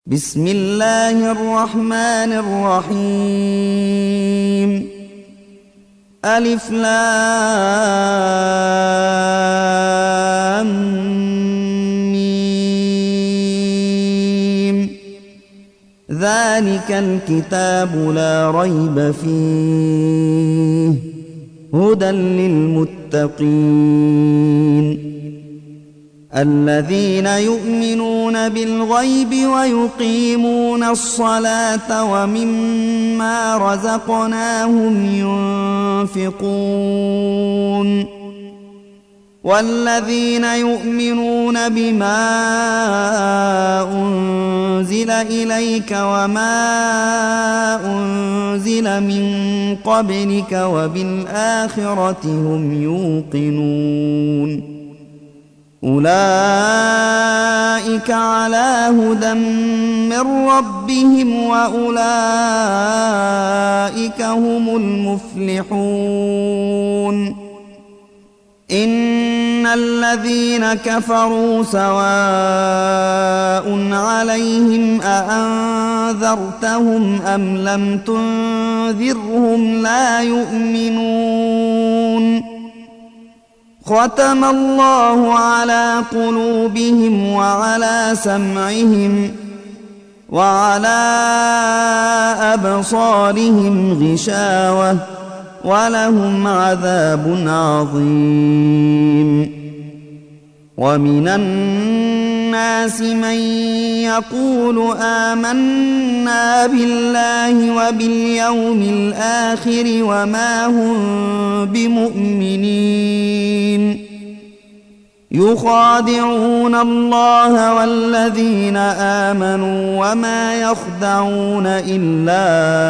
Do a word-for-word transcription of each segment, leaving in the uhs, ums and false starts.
بسم الله الرحمن الرحيم. ألف لام ميم. ذلك الكتاب لا ريب فيه هدى للمتقين الذين يؤمنون بالغيب ويقيمون الصلاة ومما رزقناهم ينفقون والذين يؤمنون بما أنزل إليك وما أنزل من قبلك وبالآخرة هم يوقنون أولئك على هدى من ربهم وأولئك هم المفلحون. إن الذين كفروا سواء عليهم أأنذرتهم أم لم تنذرهم لا يؤمنون. ختم الله على قلوبهم وعلى سمعهم وعلى أبصارهم غشاوة ولهم عذاب عظيم. ومن الناس من يقول آمنا بالله وباليوم الآخر وما هم بمؤمنين يخادعون الله والذين آمنوا وما يخدعون إلا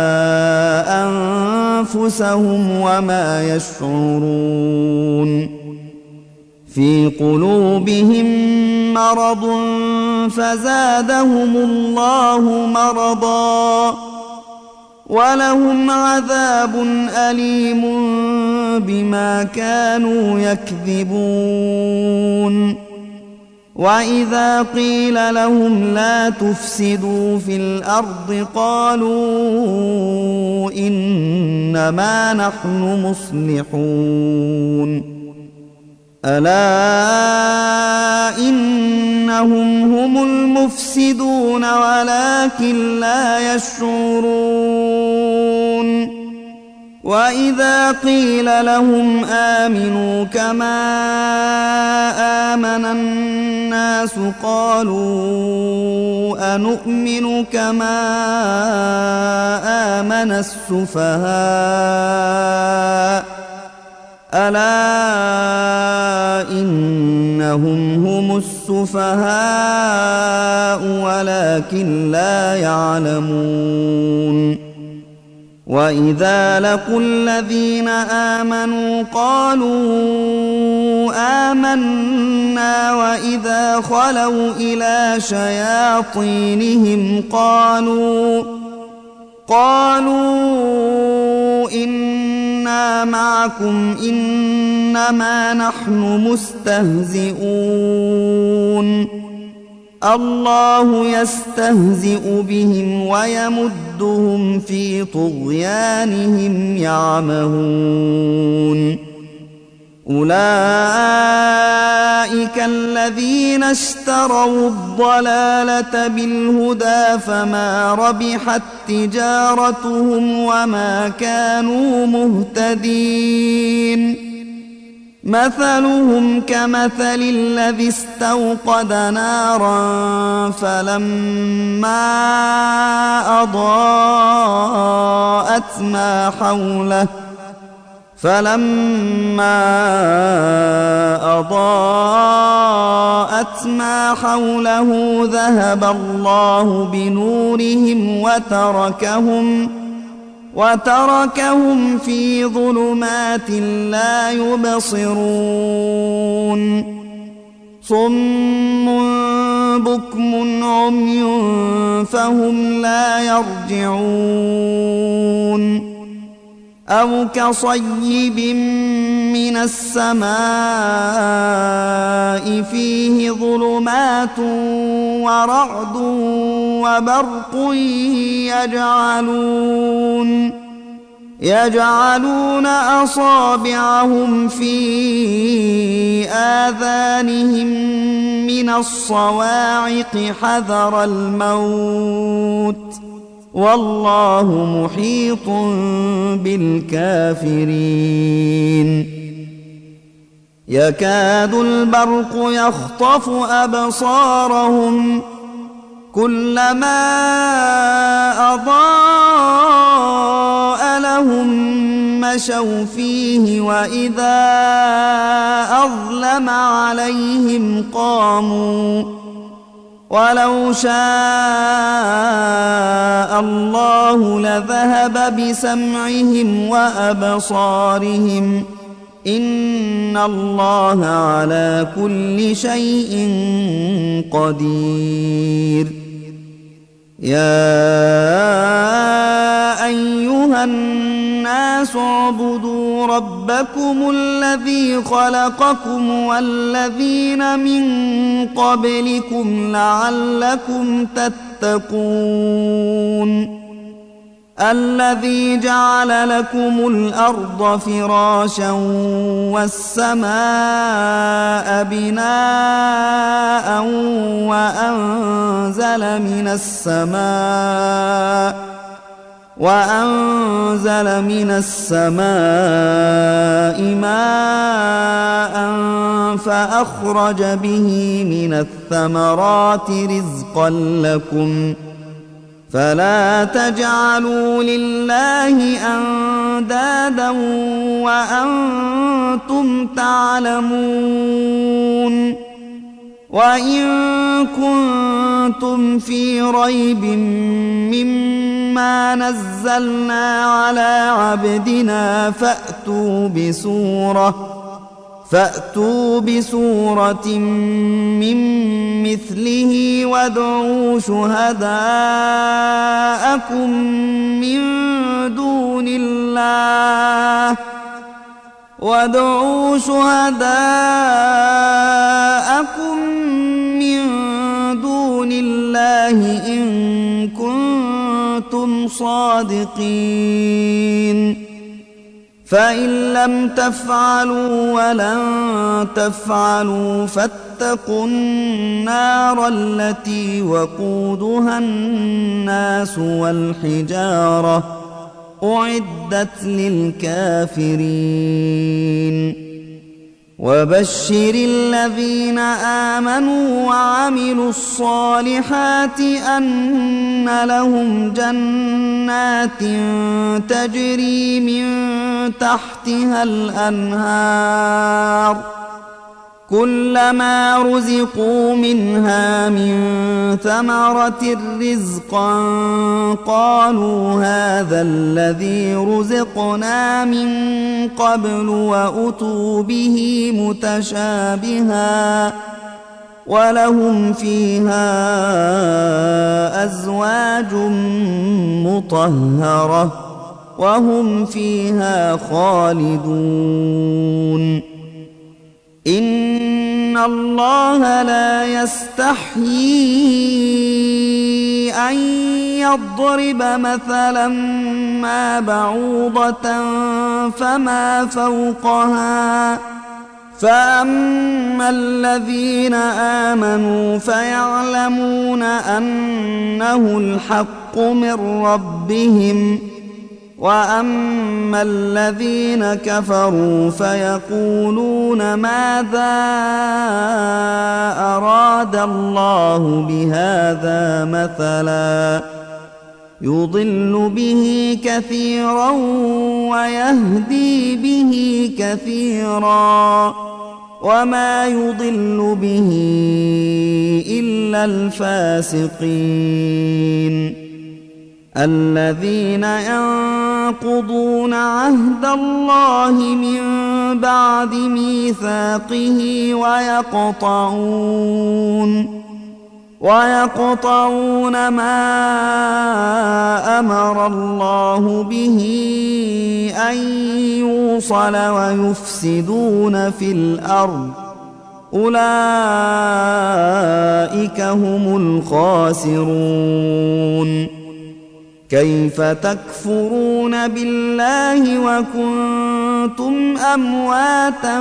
أنفسهم وما يشعرون. في قلوبهم مرض فزادهم الله مرضا ولهم عذاب أليم بما كانوا يكذبون. وإذا قيل لهم لا تفسدوا في الأرض قالوا إنما نحن مصلحون. ألا إنهم هم المفسدون ولكن لا يشعرون. وإذا قيل لهم آمنوا كما آمن الناس قالوا أنؤمن كما آمن السفهاء ألا إنهم هم السفهاء ولكن لا يعلمون. وإذا لقوا الذين آمنوا قالوا آمنا وإذا خلوا إلى شياطينهم قالوا قالوا إنا معكم إنما نحن مستهزئون. الله يستهزئ بهم ويمدهم في طغيانهم يعمهون. أولئك الذين اشتروا الضلالة بالهدى فما ربحت تجارتهم وما كانوا مهتدين. مثلهم كمثل الذي استوقد نارا فلما أضاءت ما حوله فلما أضاءت ما حوله ذهب الله بنورهم وتركهم وتركهم في ظلمات لا يبصرون. صم بكم عمي فهم لا يرجعون. أو كصيب من السماء فيه ظلمات ورعد وبرق يجعلون يجعلون أصابعهم في آذانهم من الصواعق حذر الموت والله محيط بالكافرين يكاد البرق يخطف أبصارهم كلما أضاء لهم مشوا فيه وإذا أظلم عليهم قاموا ولو شاء الله لذهب بسمعهم وأبصارهم إن الله على كل شيء قدير يا أيها الناس اعبدوا ربكم الذي خلقكم والذين من قبلكم لعلكم تتقون الذي جعل لكم الأرض فراشا والسماء بناء وأنزل من السماء وأنزل من السماء ماء فأخرج به من الثمرات رزقا لكم فلا تجعلوا لله أندادا وأنتم تعلمون وإن كنتم في ريب مما نزلنا على عبدنا فأتوا بسورة فأتوا بسورة من مثله وادعوا شهداءكم من دون الله وادعوا شهداءكم من دون الله إن كنتم صادقين فإن لم تفعلوا ولن تفعلوا فاتقوا النار التي وقودها الناس والحجارة أعدت للكافرين وبشر الذين آمنوا وعملوا الصالحات أن لهم جنات تجري من تحتها الأنهار كلما رزقوا منها من ثمرة رزقا قالوا هذا الذي رزقنا من قبل وأتوا به متشابها ولهم فيها أزواج مطهرة وهم فيها خالدون إن الله لا يستحيي أن يضرب مثلا ما بعوضة فما فوقها فأما الذين آمنوا فيعلمون أنه الحق من ربهم وأما الذين كفروا فيقولون ماذا أراد الله بهذا مثلا يضل به كثيرا ويهدي به كثيرا وما يضل به إلا الفاسقين الذين ينقضون عهد الله من بعد ميثاقه ويقطعون ويقطعون ما أمر الله به أن يوصل ويفسدون في الأرض أولئك هم الخاسرون. كيف تكفرون بالله وكنتم أمواتا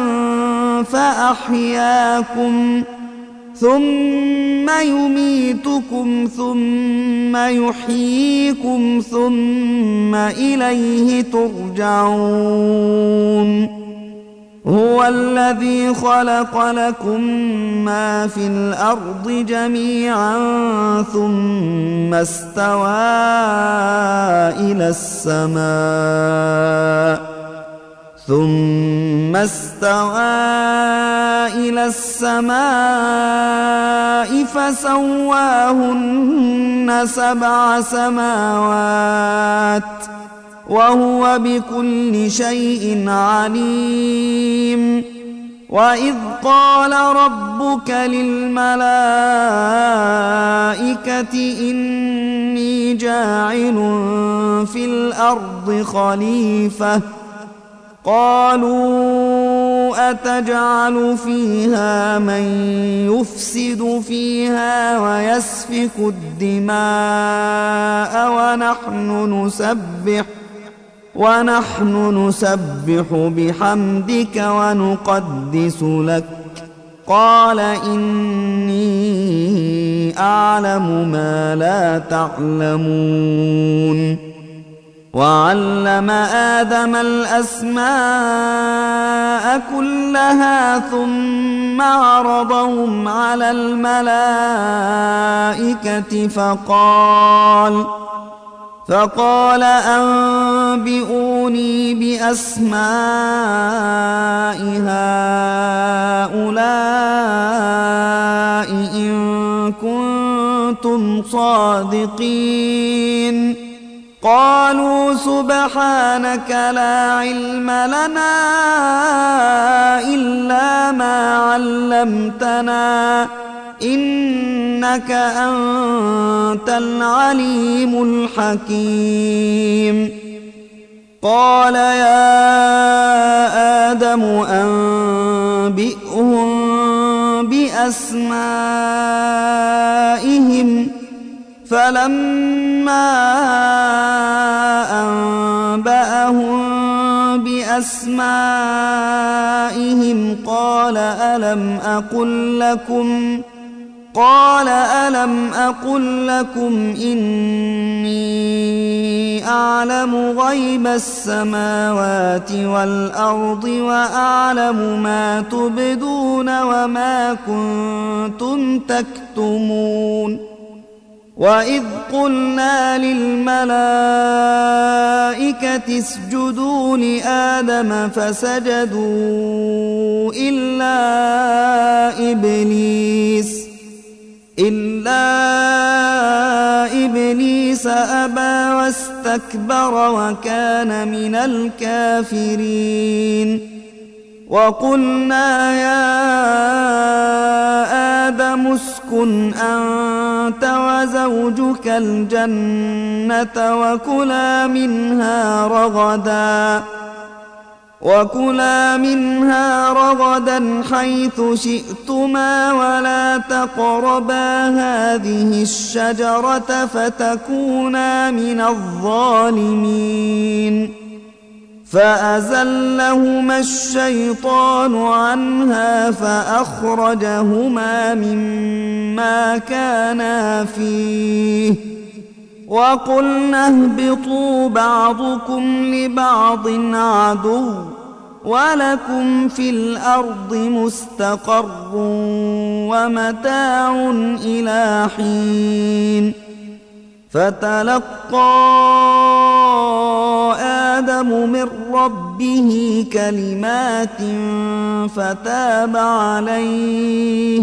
فأحياكم ثم يميتكم ثم يحييكم ثم إليه ترجعون. هو الذي خلق لكم ما في الأرض جميعا ثم استوى إلى السماء ثم استوى إلى السماء فسواهن سبع سماوات وهو بكل شيء عليم. وإذ قال ربك للملائكة إني جاعل في الأرض خليفة قالوا أتجعل فيها من يفسد فيها ويسفك الدماء ونحن نسبح ونحن نسبح بحمدك ونقدس لك قال إني أعلم ما لا تعلمون. وعلم آدم الأسماء كلها ثم عرضهم على الملائكة فقال فقال أنبئوني بأسماء هؤلاء إن كنتم صادقين. قالوا سبحانك لا علم لنا إلا ما علمتنا إنك أنت العليم الحكيم. قال يا آدم أنبئهم بأسمائهم فلما أنبأهم بأسمائهم قال ألم أقل لكم قال ألم أقل لكم إني أعلم غيب السماوات والأرض وأعلم ما تبدون وما كنتم تكتمون. وإذ قلنا للملائكة اسجدوا لآدم فسجدوا إلا إبليس إلا إبليس أبى واستكبر وكان من الكافرين. وقلنا يا آدم اسكن أنت وزوجك الجنة وكلا منها رغدا وكلا منها رغدا حيث شئتما ولا تقربا هذه الشجرة فتكونا من الظالمين. فأزلهما الشيطان عنها فأخرجهما مما كانا فيه وقلنا اهبطوا بعضكم لبعض عدو ولكم في الأرض مستقر ومتاع إلى حين. فتلقى آدم من ربه كلمات فتاب عليه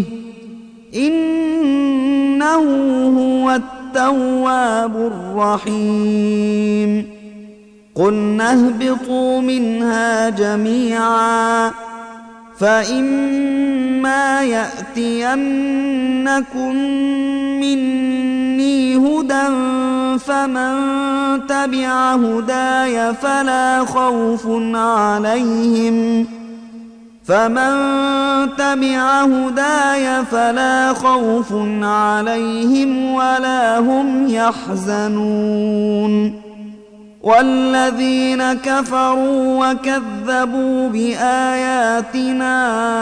إنه هو التواب الرحيم. قلنا اهبطوا منها جميعا فإما يأتينكم مني هدى فمن تبع هداي فلا خوف عليهم فمن تبع هداي فلا خوف عليهم ولا هم يحزنون والذين كفروا وكذبوا بآياتنا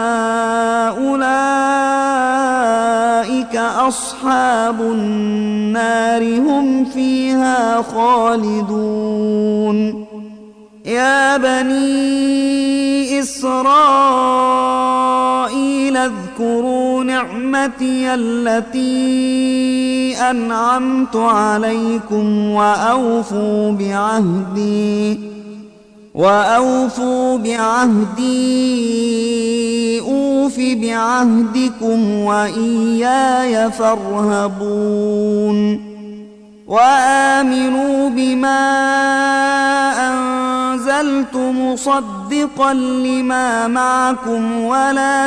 أولئك أصحاب النار هم فيها خالدون يا بني إسرائيل اذكروا نعمتي التي أنعمت عليكم وأوفوا بعهدي وأوفوا بعهدي أوف بعهدكم وإياي فارهبون وآمنوا بما أنزلت مصدقا لما معكم ولا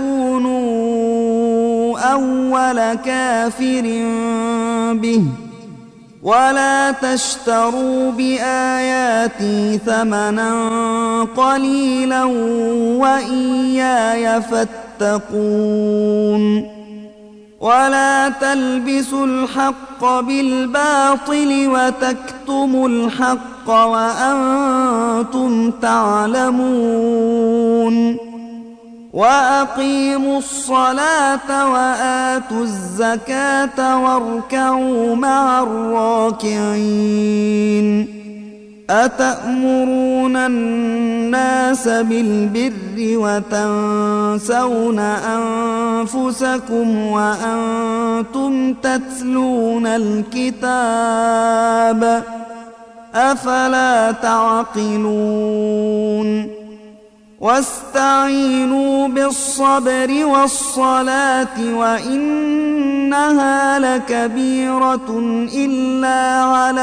تكونوا أول كافر به ولا تشتروا بآياتي ثمنا قليلا وإياي فاتقون ولا تلبسوا الحق بالباطل وتكتموا الحق وأنتم تعلمون وأقيموا الصلاة وآتوا الزكاة واركعوا مع الراكعين أتأمرون الناس بالبر وتنسون أنفسكم وأنتم تتلون الكتاب أفلا تعقلون واستعينوا بالصبر والصلاة وإنها لكبيرة إلا على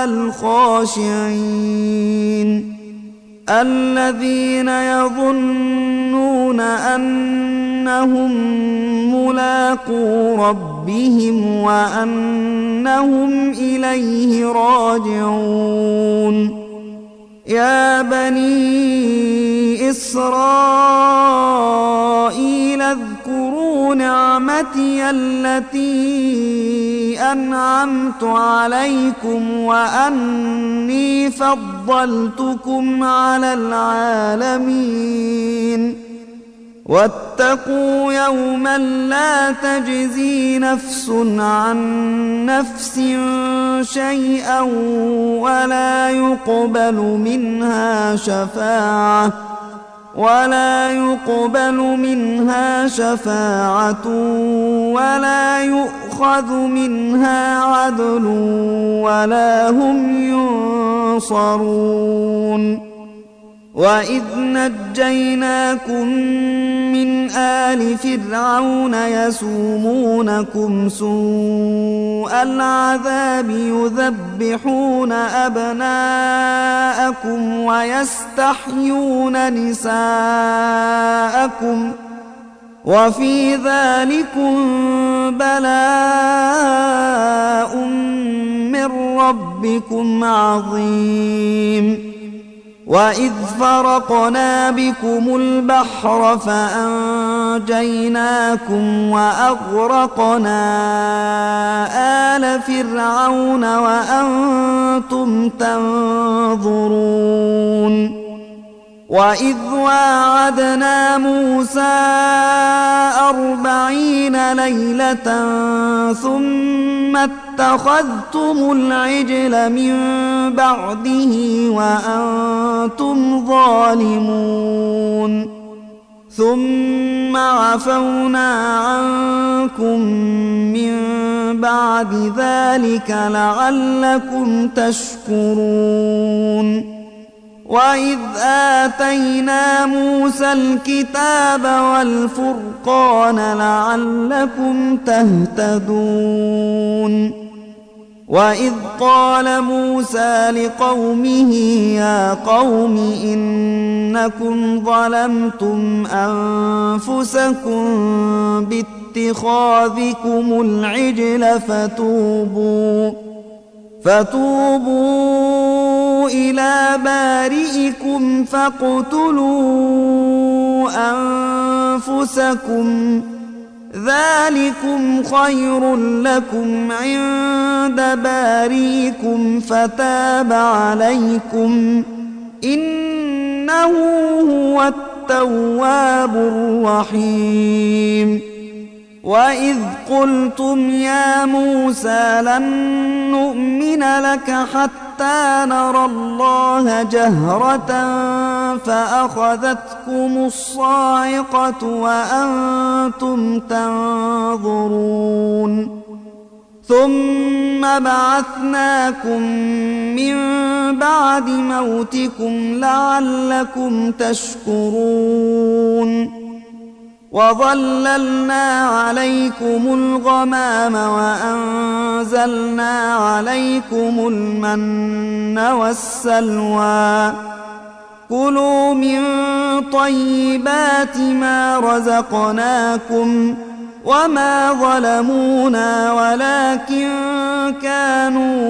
الخاشعين الذين يظنون أنهم ملاقو ربهم وأنهم إليه راجعون يا بني إسرائيل اذكروا نعمتي التي أنعمت عليكم وأني فضلتكم على العالمين واتقوا يوما لا تجزي نفس عن نفس شيئا ولا يقبل منها شفاعة ولا يقبل منها شفاعة ولا يؤخذ منها عدل ولا هم ينصرون وإذ نجيناكم من آل فرعون يسومونكم سوء العذاب يذبحون أبناءكم ويستحيون نساءكم وفي ذلكم بلاء من ربكم عظيم وإذ فرقنا بكم البحر فأنجيناكم وأغرقنا آل فرعون وأنتم تنظرون وإذ واعدنا موسى أربعين ليلة ثم اتخذتم العجل من بعده وأنتم ظالمون ثم عفونا عنكم من بعد ذلك لعلكم تشكرون وإذ آتينا موسى الكتاب والفرقان لعلكم تهتدون وإذ قال موسى لقومه يا قوم إنكم ظلمتم أنفسكم اتخاذكم العجل فتوبوا فتوبوا إلى بارئكم فاقتلوا أنفسكم ذلكم خير لكم عند بارئكم فتاب عليكم إنه هو التواب الرحيم. وإذ قلتم يا موسى لن نؤمن لك حتى نرى الله جهرة فأخذتكم الصاعقة وأنتم تنظرون ثم بعثناكم من بعد موتكم لعلكم تشكرون وظللنا عليكم الغمام وأنزلنا عليكم المن والسلوى كلوا من طيبات ما رزقناكم وما ظلمونا ولكن كانوا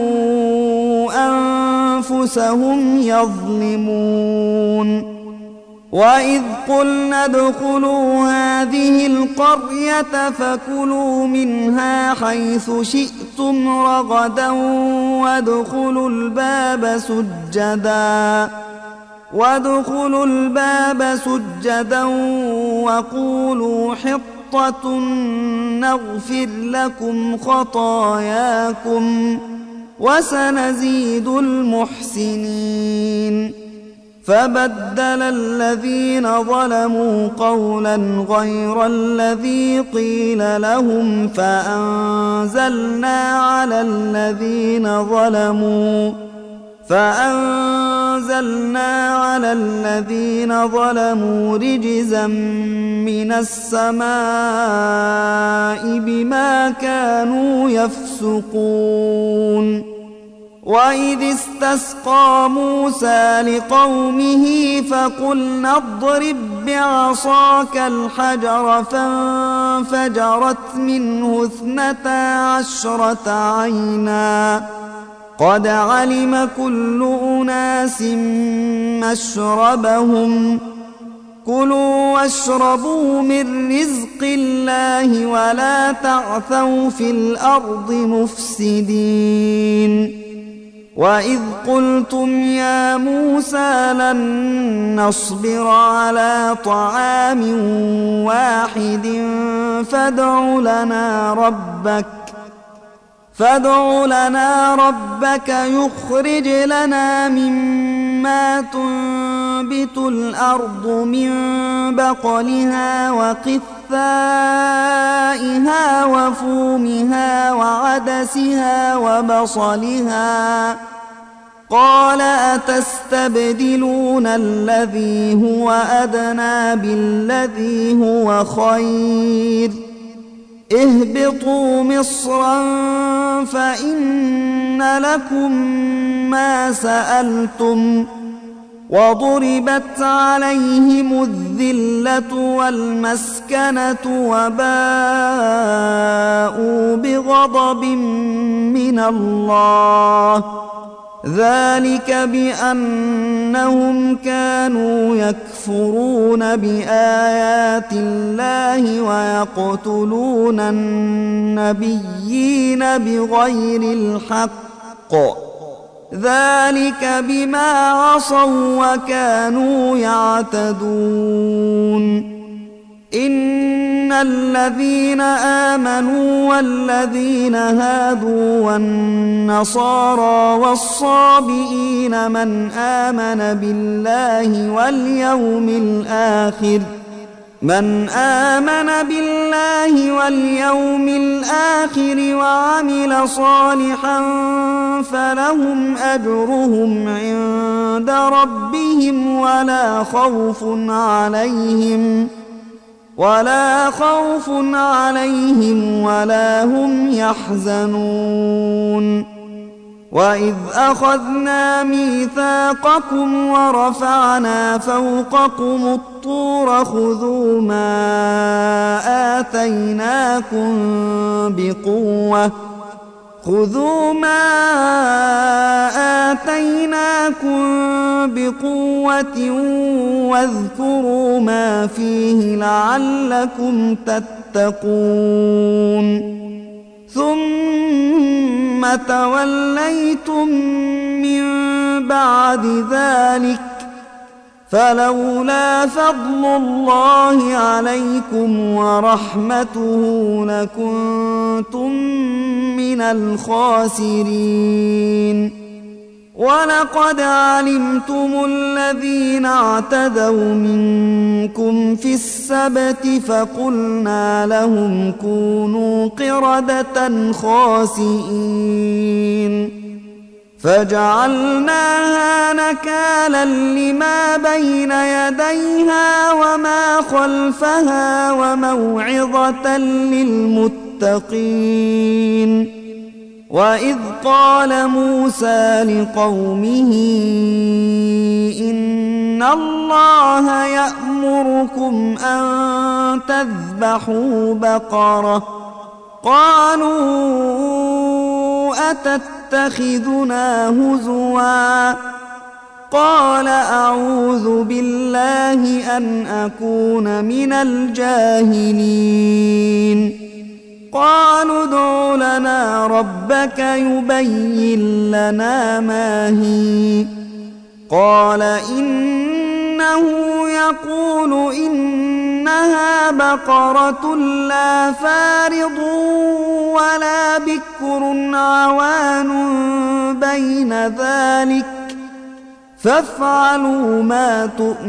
أنفسهم يظلمون. وإذ قلنا ادخلوا هذه القرية فكلوا منها حيث شئتم رغدا وادخلوا الباب سجدا وادخلوا الباب سجدا وقولوا حطة نغفر لكم خطاياكم وسنزيد المحسنين. فبدل الذين ظلموا قولا غير الذي قيل لهم فأنزلنا على الذين ظلموا فأنزلنا على الذين ظلموا رجزا من السماء بما كانوا يفسقون. وإذ استسقى موسى لقومه فقلنا اضرب بعصاك الحجر فانفجرت منه اثنتا عشرة عينا قد علم كل أناس مشربهم كلوا واشربوا من رزق الله ولا تعثوا في الأرض مفسدين. وإذ قلتم يا موسى لن نصبر على طعام واحد فادع لنا ربك فادع لنا ربك يخرج لنا مما تنبت الأرض من بقلها وقثائها وفومها وعدسها وبصلها قال أتستبدلون الذي هو أدنى بالذي هو خير اهبطوا مصرا فإن لكم ما سألتم وضربت عليهم الذلة والمسكنة وباءوا بغضب من الله ذلك بأنهم كانوا يكفرون بآيات الله ويقتلون النبيين بغير الحق ذلك بما عصوا وكانوا يعتدون. إن الذين آمنوا والذين هادوا والنصارى والصابئين من آمن بالله واليوم الآخر من آمن بالله واليوم الآخر وعمل صالحا فلهم أجرهم عند ربهم ولا خوف عليهم ولا خوف عليهم ولا هم يحزنون. وإذ أخذنا ميثاقكم ورفعنا فوقكم الطور خذوا ما آتيناكم بقوة خذوا ما آتيناكم بقوة واذكروا ما فيه لعلكم تتقون ثم توليتم من بعد ذلك فلولا فضل الله عليكم ورحمته لكنتم من الخاسرين ولقد علمتم الذين اعتدوا منكم في السبت فقلنا لهم كونوا قردة خاسئين فجعلناها نكالا لما بين يديها وما خلفها وموعظة للمتقين وإذ قال موسى لقومه إن الله يأمركم أن تذبحوا بقرة قالوا أتتخذنا هزوا قال أعوذ بالله أن أكون من الجاهلين قالوا ادع لنا ربك يبين لنا ما هي قال إنه يقول إنها بقرة لا فارض ولا بكر عوان بين ذلك فافعلوا ما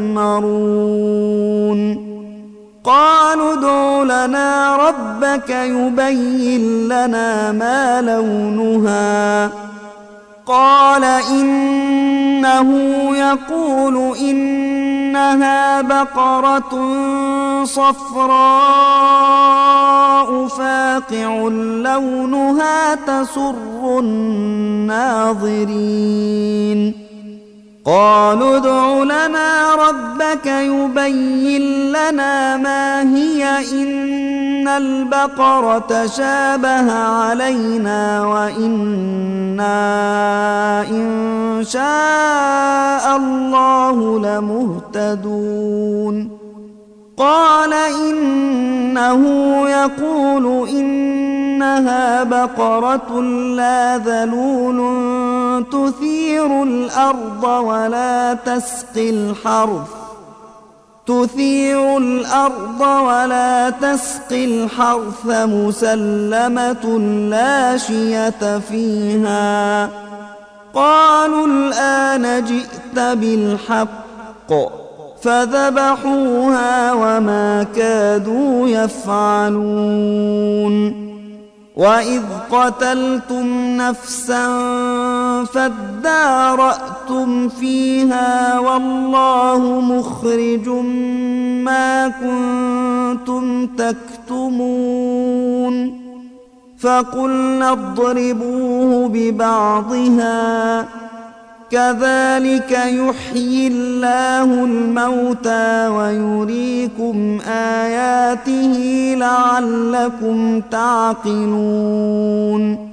تؤمرون قالوا ادع لنا ربك يبين لنا ما لونها قال إنه يقول إنها بقرة صفراء فاقع لونها تسر الناظرين قالوا ادع لنا ربك يبين لنا ما هي إن البقرة شابه علينا وإنا إن شاء الله لمهتدون قال إنه يقول إنها بقرة لا ذلول تثير الأرض ولا تسقي الحرث تثير الأرض ولا تسقي الحرث مسلمة لا شية فيها قالوا الآن جئت بالحق فذبحوها وما كادوا يفعلون وإذ قتلتم نفسا فادارأتم فيها والله مخرج ما كنتم تكتمون فقلنا اضربوه ببعضها كذلك يحيي الله الموتى ويريكم آياته لعلكم تعقلون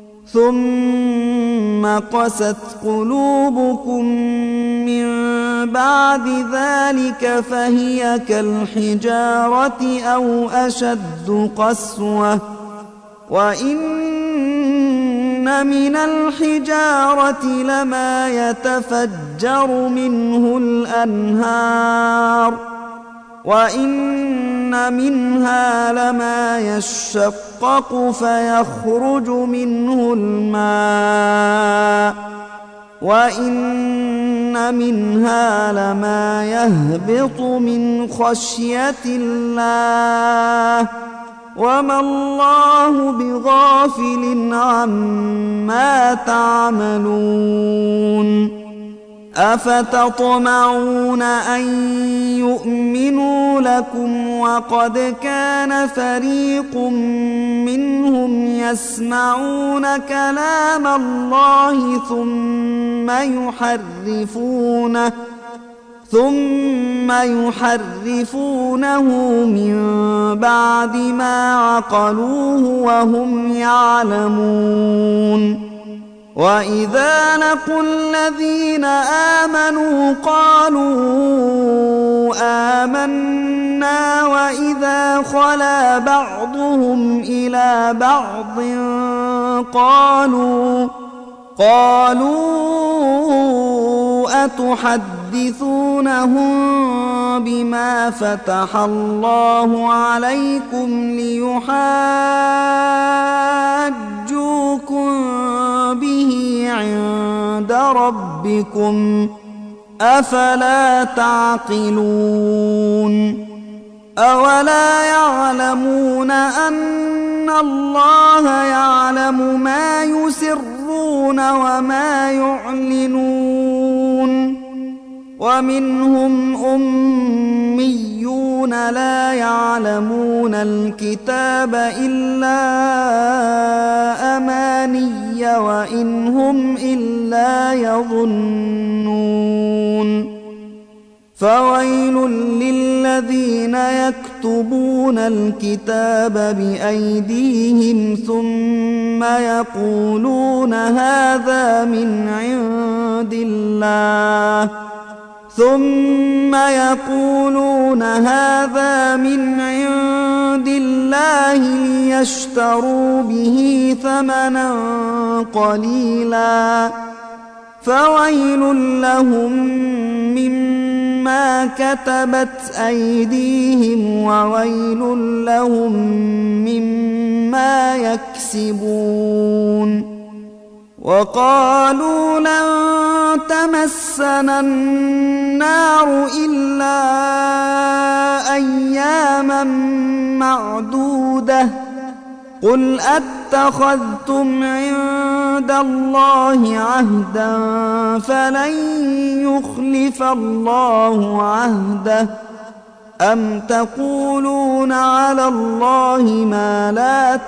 ثم قست قلوبكم من بعد ذلك فهي كالحجارة أو أشد قسوة وإن من الحجارة لما يتفجر منه الأنهار وإن منها لما يشقق فيخرج منه الماء وإن منها لما يهبط من خشية الله وما الله بغافل عما تعملون أفتطمعون أن يؤمنوا لكم وقد كان فريق منهم يسمعون كلام الله ثم يحرفونه ثم يحرفونه من بعد ما عقلوه وهم يعلمون. وإذا لقوا الذين آمنوا قالوا آمنا وإذا خلا بعضهم إلى بعض قالوا قالوا أتحدثونهم بما فتح الله عليكم ليحاجوكم به عند ربكم أفلا تعقلون. أولا يعلمون أن الله يعلم ما يسرون وما يعلنون. ومنهم أميون لا يعلمون الكتاب إلا أماني وإن هم إلا يظنون. فويل للذين يكتبون الكتاب بأيديهم ثم يقولون هذا من عند الله ثم يقولون هذا من عند الله ليشتروا به ثمنا قليلا فويل لهم مما كتبت أيديهم وويل لهم مما يكسبون. وقالوا لن تمسنا النار إلا أياما معدودة قل أتخذتم عند الله عهدا فلن يخلف الله عهده أم تقولون على الله ما لا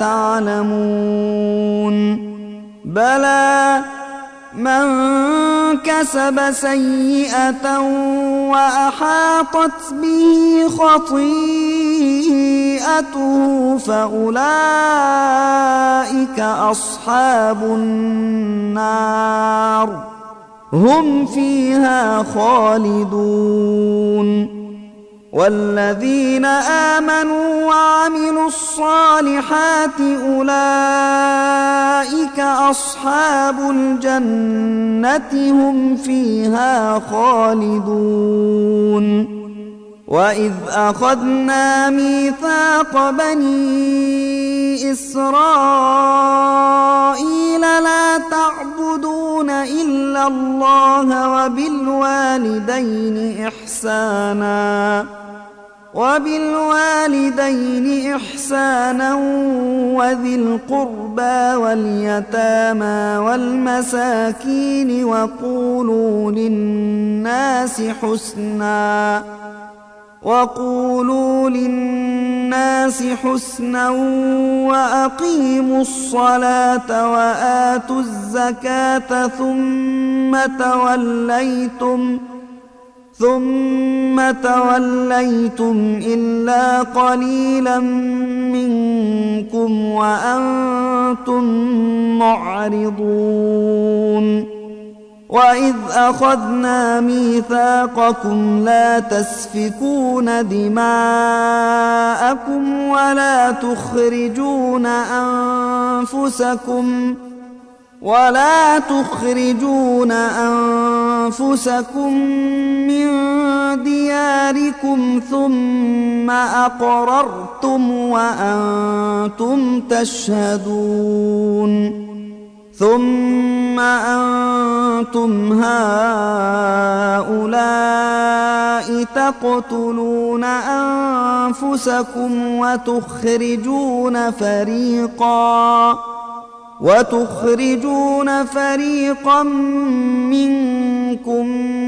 تعلمون. بلى من كسب سيئة وأحاطت به خطيئته فأولئك أصحاب النار هم فيها خالدون. والذين آمنوا وعملوا الصالحات أولئك أصحاب الجنة هم فيها خالدون. وإذ أخذنا ميثاق بني إسرائيل لا تعبدون إلا الله وبالوالدين إحسانا وبالوالدين إحسانا وذي القربى واليتامى والمساكين وقولوا للناس حسنا وقولوا للناس حسنا وأقيموا الصلاة وآتوا الزكاة ثم توليتم ثم توليتم إلا قليلا منكم وأنتم معرضون. وإذ أخذنا ميثاقكم لا تسفكون دماءكم ولا تخرجون أنفسكم ولا تخرجون أنفسكم من دياركم ثم أقررتم وأنتم تشهدون. ثم أنتم هؤلاء تقتلون أنفسكم وتخرجون فريقا وتخرجون فريقا منكم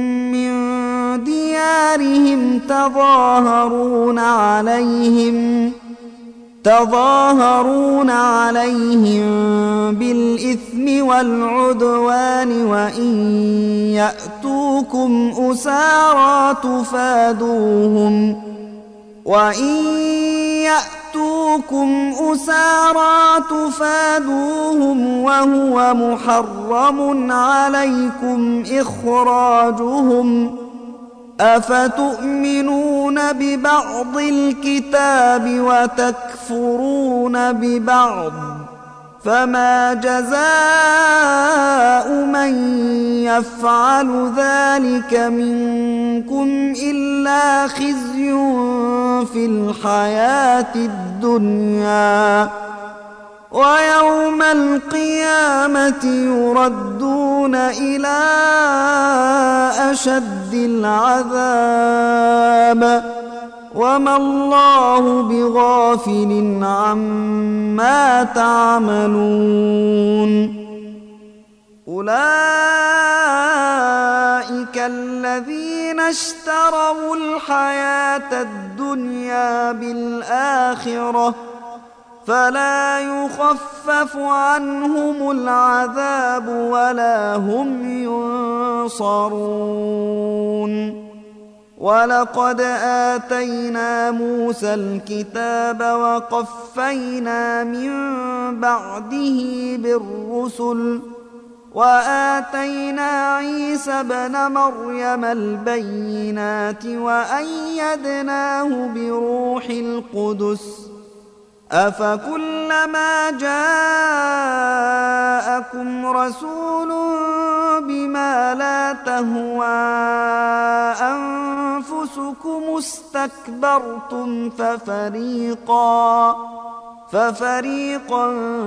ديارهم تظاهرون عليهم تظاهرون عليهم بالإثم والعدوان وإن يأتوكم أسارى تفادوهم وإن يأتوكم أسارى تفادوهم وهو محرم عليكم إخراجهم أفتؤمنون ببعض الكتاب وتكفرون ببعض فما جزاء من يفعل ذلك منكم إلا خزي في الحياة الدنيا ويوم القيامة يردون إلى أشد العذاب وما الله بغافل عما تعملون أولئك الذين اشتروا الحياة الدنيا بالآخرة فلا يخفف عنهم العذاب ولا هم ينصرون ولقد آتينا موسى الكتاب وقفينا من بعده بالرسل وآتينا عيسى ابن مريم البينات وأيدناه بروح القدس أفكلما جاءكم رسول بما لا تهوى أنفسكم استكبرتم ففريقا ففريقا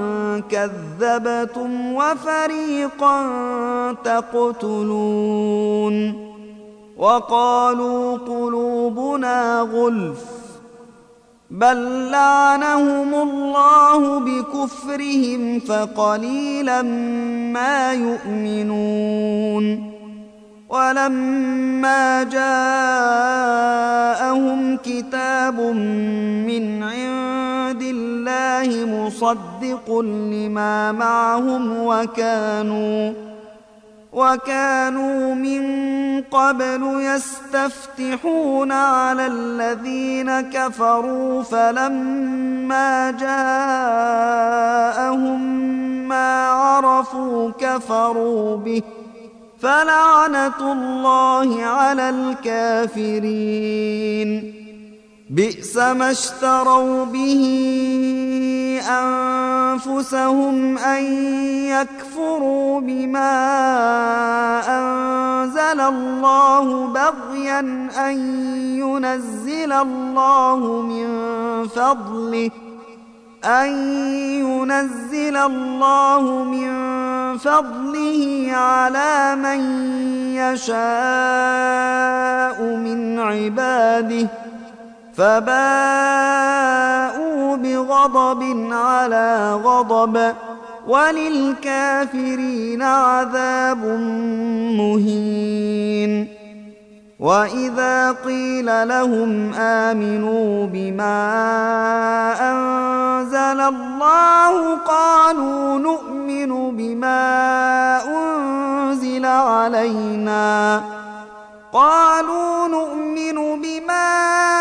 كذبتم وفريقا تقتلون وقالوا قلوبنا غلف بل لعنهم الله بكفرهم فقليلا ما يؤمنون ولما جاءهم كتاب من عند الله مصدق لما معهم وكانوا وكانوا من قبل يستفتحون على الذين كفروا فلما جاءهم ما عرفوا كفروا به فلعنة الله على الكافرين بئس ما اشتروا به أنفسهم أن يكفروا بما أنزل الله بغيا أن ينزل الله من فضله أن ينزل الله من فضله على من يشاء من عباده فباءوا بغضب على غضب وللكافرين عذاب مهين وإذا قيل لهم آمنوا بما أنزل الله قالوا نؤمن بما أنزل علينا قالوا نؤمن بما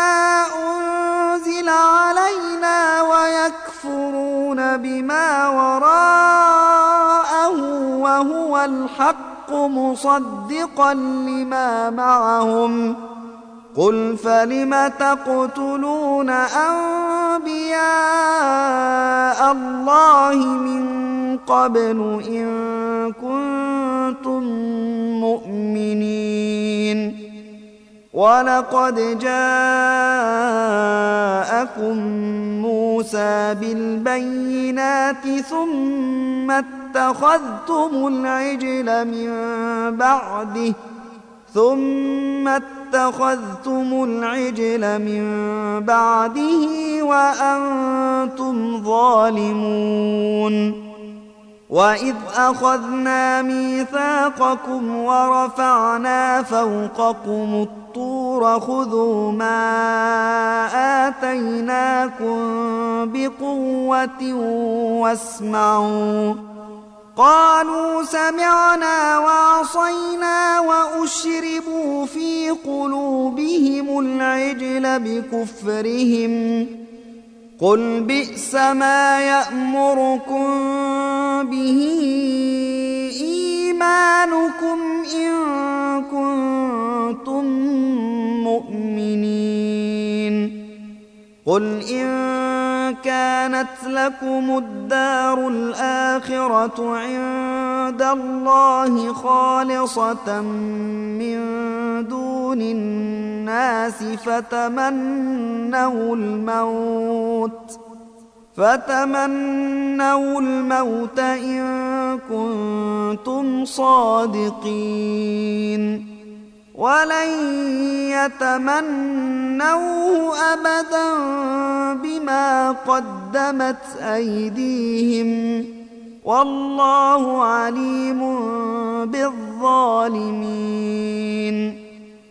أنزل علينا ويكفرون بما وراءه وهو الحق مصدقا لما معهم قل فلم تقتلون أنبياء الله من قبل إن كنتم مؤمنين ولقد جاءكم موسى بالبينات ثم اتخذتم العجل من بعده ثم اتخذتم العجل من بعده وأنتم ظالمون وإذ أخذنا ميثاقكم ورفعنا فوقكم الطور خذوا ما آتيناكم بقوة واسمعوا قالوا سمعنا وعصينا وأشربوا في قلوبهم العجل بكفرهم قل بئس ما يأمركم به إيمانكم إن كنتم مؤمنين قل إن كانت لكم الدار الآخرة عند الله خالصة من دون الناس فتمنوا الموت فتمنوا الموت إن كنتم صادقين ولن يتمنوه أبدا بما قدمت أيديهم والله عليم بالظالمين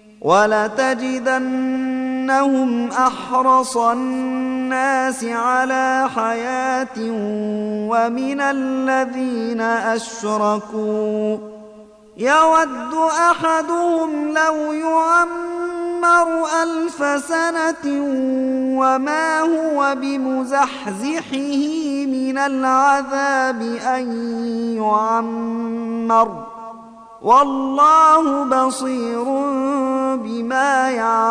ولتجدنهم أحرص الناس على حياة ومن الذين أشركوا يود أحدهم لو يعمر ألف سنة وما هو بمزحزحه من العذاب أن يعمر والله بصير بما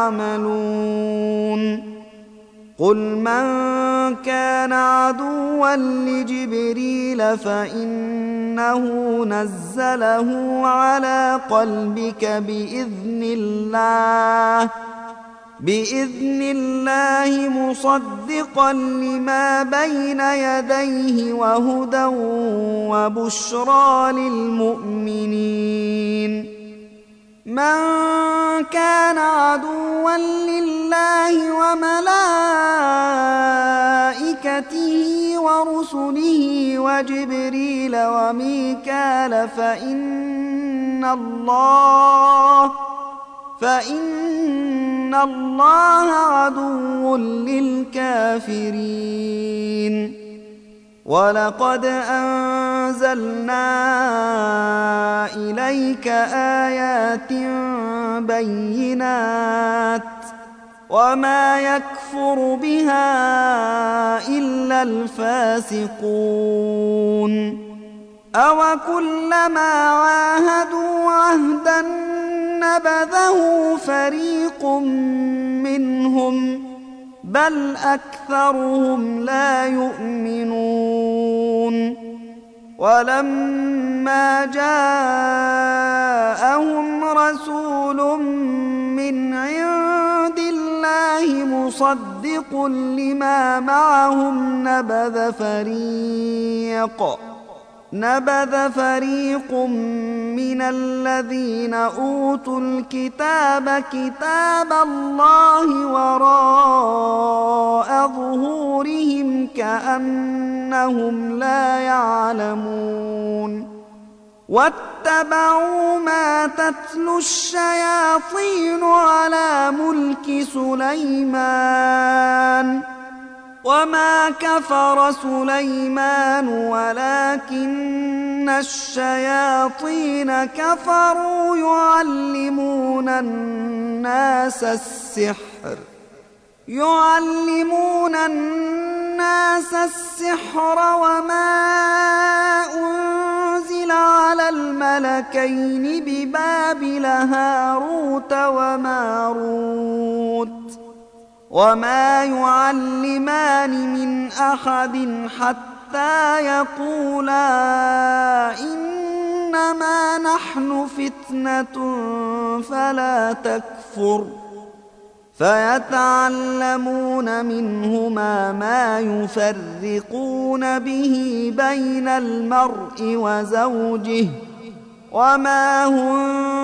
يعملون قل من كان عدوا لجبريل فإنه نزله على قلبك بإذن الله بإذن الله مصدقا لما بين يديه وهدى وبشرى للمؤمنين من كان عدوا لله وملائكته ورسله وجبريل وميكال فإن الله فإن الله عدو للكافرين ولقد أنزلنا إليك آيات بينات وما يكفر بها إلا الفاسقون أوكلما عاهدوا عهدا نبذه فريق منهم بل أكثرهم لا يؤمنون ولما جاءهم رسول من عند الله مصدق لما معهم نبذ فريق نبذ فريق من الذين أوتوا الكتاب كتاب الله وراء ظهورهم كأنهم لا يعلمون واتبعوا ما تتلو الشياطين على ملك سليمان وما كفر سليمان ولكن الشياطين كفروا يعلمون الناس السحر يعلمون الناس السحر وما أنزل على الملكين ببابل هاروت وماروت وما يعلمان من أحد حتى يقولا إنما نحن فتنة فلا تكفر فيتعلمون منهما ما يفرقون به بين المرء وزوجه وما هم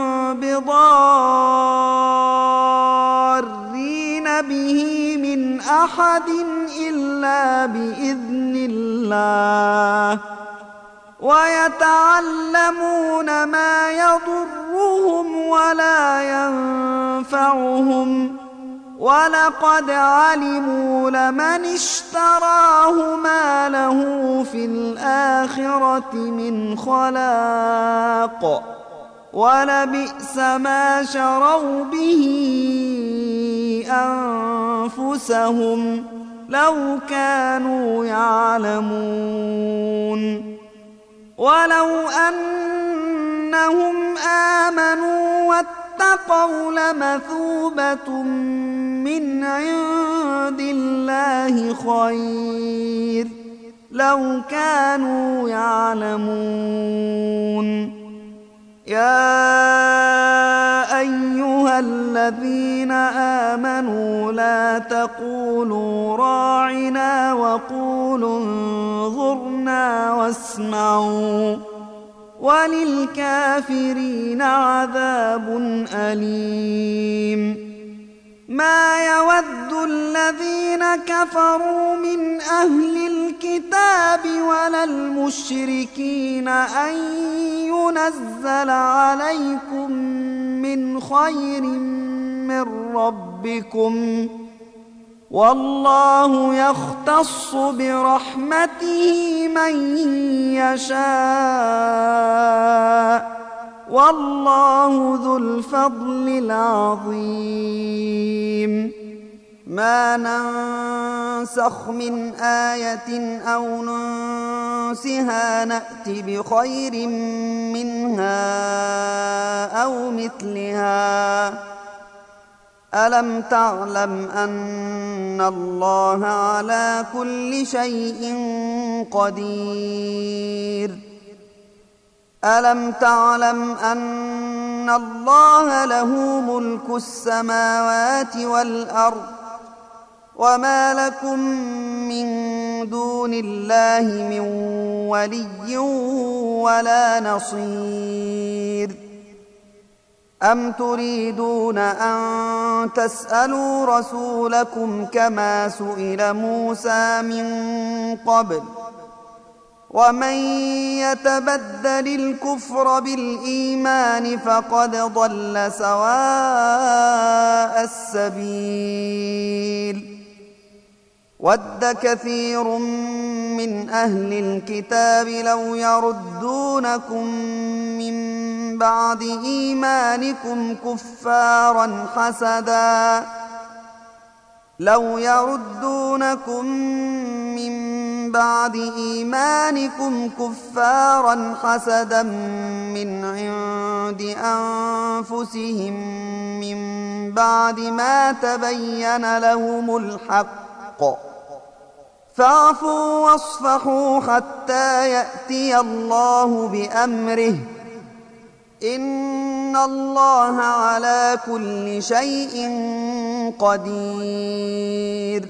بضارين به من أحد إلا بإذن الله ويتعلمون ما يضرهم ولا ينفعهم ولقد علموا لمن اشتراه ما له في الآخرة من خلاق ولبئس ما شروا به أنفسهم لو كانوا يعلمون ولو أنهم آمنوا واتقوا لمثوبة من عند الله خير لو كانوا يعلمون يا أيها الذين آمنوا لا تقولوا راعنا وقولوا انظرنا واسمعوا وللكافرين عذاب أليم ما يود الذين كفروا من أهل الكتاب ولا المشركين أن ينزل عليكم من خير من ربكم والله يختص برحمته من يشاء والله ذو الفضل العظيم ما ننسخ من آية أو ننسها نأت بخير منها أو مثلها ألم تعلم أن الله على كل شيء قدير ألم تعلم أن الله له ملك السماوات والأرض وما لكم من دون الله من ولي ولا نصير أم تريدون أن تسألوا رسولكم كما سئل موسى من قبل ومن يتبدل الكفر بالإيمان فقد ضل سواء السبيل ود كثير من أهل الكتاب لو يردونكم من بعد إيمانكم كفارا حسدا لو يردونكم من بعد إيمانكم كفارا حسدا من عند أنفسهم من بعد ما تبين لهم الحق فاعفوا واصفحوا حتى يأتي الله بأمره إن الله على كل شيء قدير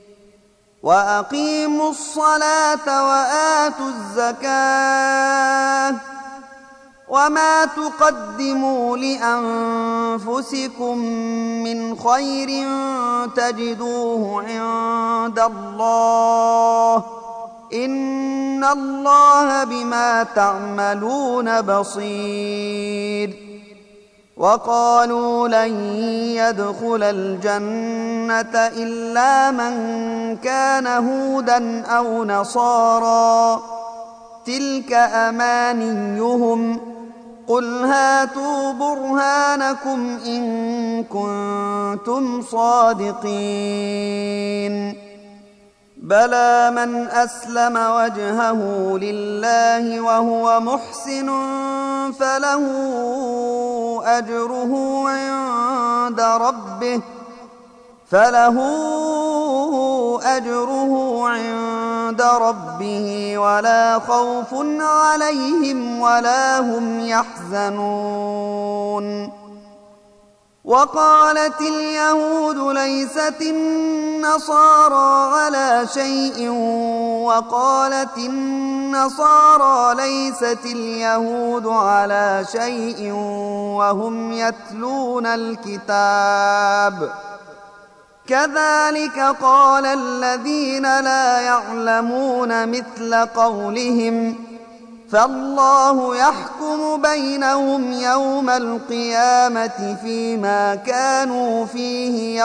وأقيموا الصلاة وآتوا الزكاة وما تقدموا لأنفسكم من خير تجدوه عند الله إن الله بما تعملون بصير وقالوا لن يدخل الجنة إلا من كان هودا أو نصارى تلك أمانيهم قل هاتوا برهانكم إن كنتم صادقين بلى من أسلم وجهه لله وهو محسن فله أجره عند ربه فله أجره عند ربه ولا خوف عليهم ولا هم يحزنون وقالت اليهود ليست النصارى على شيء وقالت النصارى ليست اليهود على شيء وهم يتلون الكتاب كذلك قال الذين لا يعلمون مثل قولهم فالله يحكم بينهم يوم القيامة فيما كانوا فيه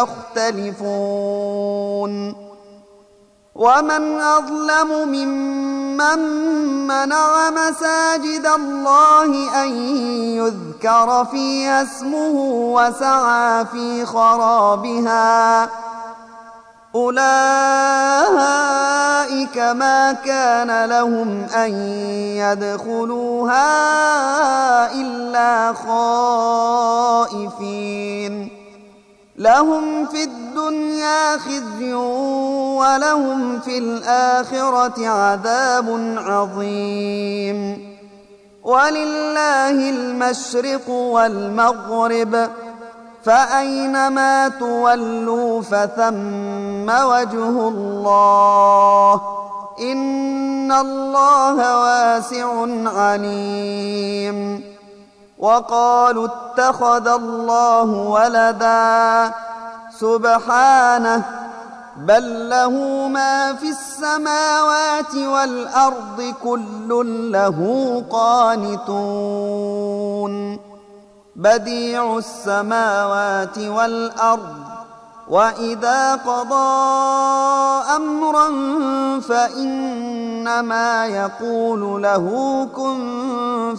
يختلفون ومن أظلم ممن منع مساجد الله أن يذكر فيها اسمه وسعى في خرابها أولئك ما كان لهم أن يدخلوها إلا خائفين لهم في الدنيا خزي ولهم في الآخرة عذاب عظيم ولله المشرق والمغرب فأينما تولوا فثم وجه الله إن الله واسع عليم وقالوا اتخذ الله ولدا سبحانه بل له ما في السماوات والأرض كل له قانتون بديع السماوات والأرض وإذا قضى أمرا فإنما يقول له كن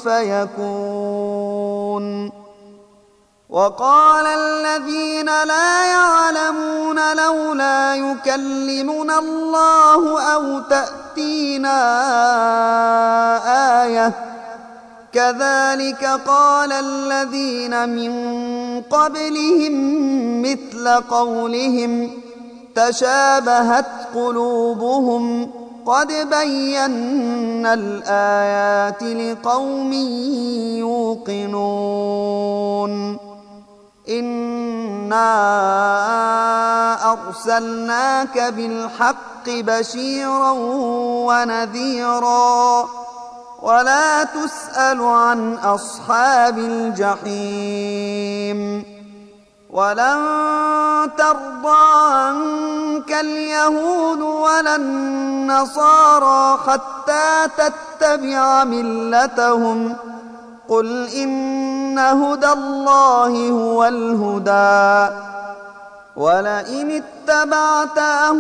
فيكون وقال الذين لا يعلمون لولا يكلمنا الله أو تأتينا آية كذلك قال الذين من قبلهم مثل قولهم تشابهت قلوبهم قد بينا الآيات لقوم يوقنون إنا أرسلناك بالحق بشيرا ونذيرا ولا تسأل عن أصحاب الجحيم ولن ترضى عنك اليهود ولا النصارى حتى تتبع ملتهم قل إن هدى الله هو الهدى ولئن اتبعت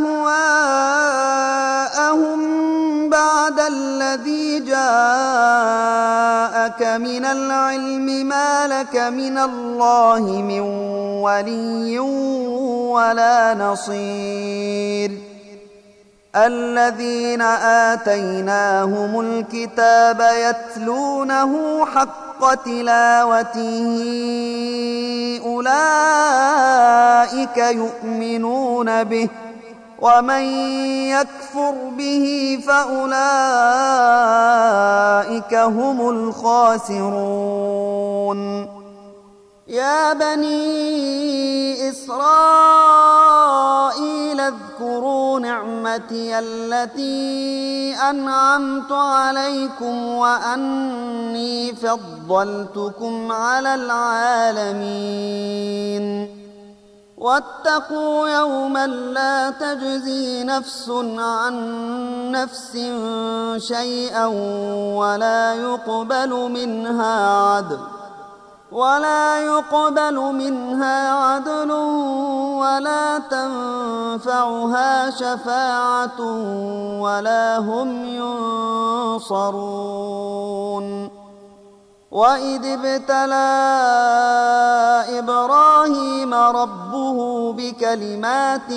أهواءهم بعد الذي جاءك من العلم ما لك من الله من ولي ولا نصير الذين آتيناهم الكتاب يتلونه حق تلاوته أولئك يؤمنون به ومن يكفر به فأولئك هم الخاسرون يا بني إسرائيل اذكروا نعمتي التي أنعمت عليكم وأني فضلتكم على العالمين واتقوا يوما لا تجزي نفس عن نفس شيئا ولا يقبل منها عدل ولا يقبل منها عدل ولا تنفعها شفاعة ولا هم ينصرون وإذ ابتلى إبراهيم ربه بكلمات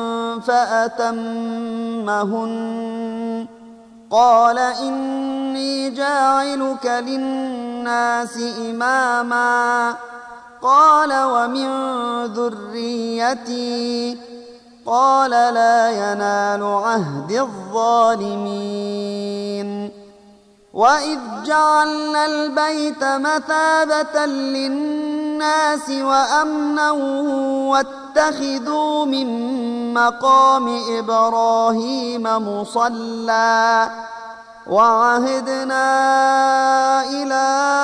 فأتمهن قال إني جاعلك للناس إماما قال ومن ذريتي قال لا ينال عهد الظالمين وإذ جعلنا البيت مثابة للناس وأمنا واتخذوا من مقام إبراهيم مصلى وعهدنا إلى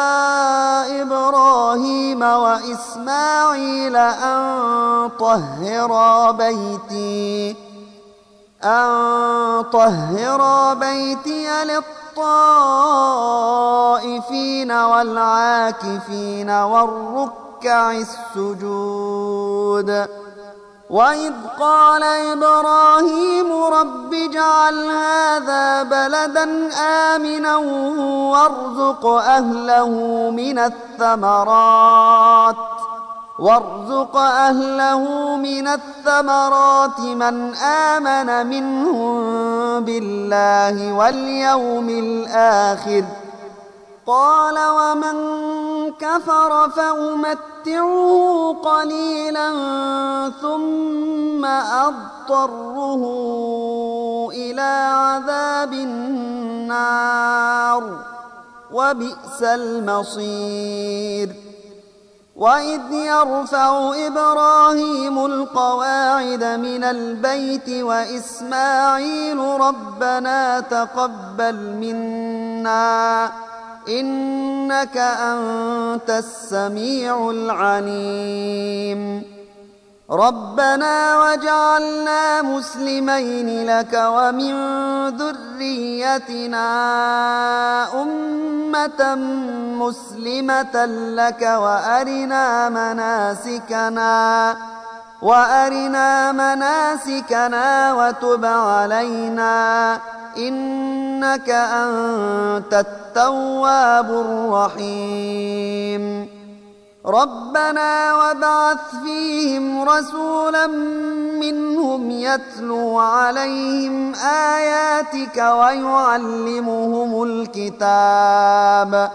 إبراهيم وإسماعيل أن طهرا بيتي أن طهرا بيتي للطهور للطائفين والعاكفين والركع السجود. وإذ قال إبراهيم رب اجعل هذا بلدا آمنا وارزق أهله من الثمرات وارزق أهله من الثمرات من آمن منهم بالله واليوم الآخر. قال ومن كفر فأمتعه قليلا ثم أضطره إلى عذاب النار وبئس المصير. وإذ يرفع إبراهيم القواعد من البيت وإسماعيل ربنا تقبل منا إنك أنت السميع العليم. ربنا واجعلنا مسلمين لك ومن ذريتنا أمة مسلمة لك وأرنا مناسكنا وأرنا مناسكنا وتب علينا إنك أنت التواب الرحيم. ربنا وابعث فيهم رسولا منهم يتلو عليهم آياتك ويعلمهم الكتاب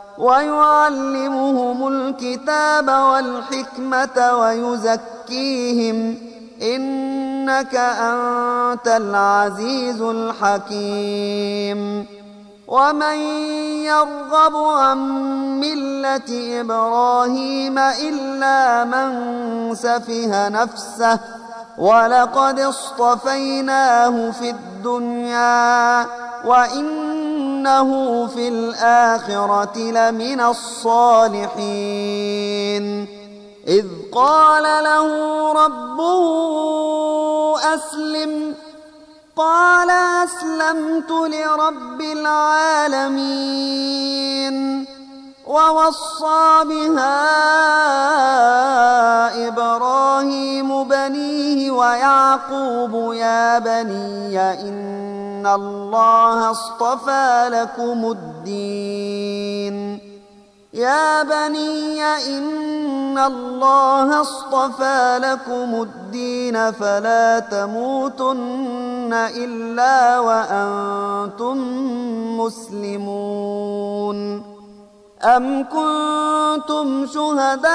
ويعلمهم الكتاب والحكمة ويزكيهم إنك أنت العزيز الحكيم. ومن يرغب عن ملة إبراهيم إلا من سفه نفسه ولقد اصطفيناه في الدنيا وإنه في الآخرة لمن الصالحين. إذ قال له ربه أسلم قال أسلمت لرب العالمين. ووصى بها إبراهيم بنيه ويعقوب يا بني إن الله اصطفى لكم الدين يا بني إن الله اصطفى لكم الدين فلا تموتن إلا وأنتم مسلمون. أم كنتم شهداء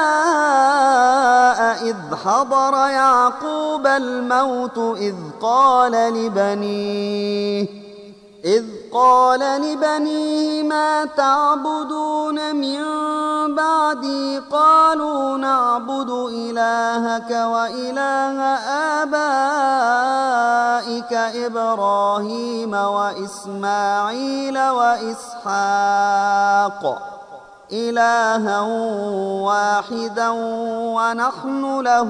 إذ حضر يعقوب الموت إذ قال لبنيه إذ قال لبنيه ما تعبدون من بعدي قالوا نعبد إلهك وإله آبائك إبراهيم وإسماعيل وإسحاق إلها واحدا ونحن له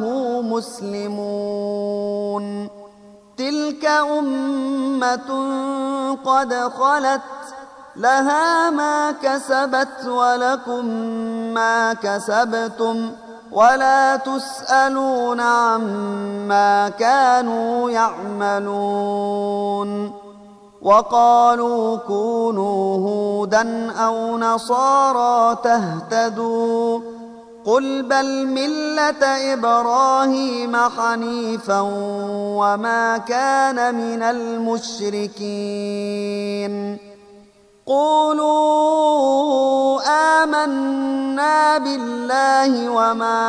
مسلمون. تلك أمة قد خلت لها ما كسبت ولكم ما كسبتم ولا تسألون عما كانوا يعملون. وقالوا كونوا هودا أو نصارى تهتدوا قل بل ملة إبراهيم حنيفا وما كان من المشركين. قولوا آمنا بالله وما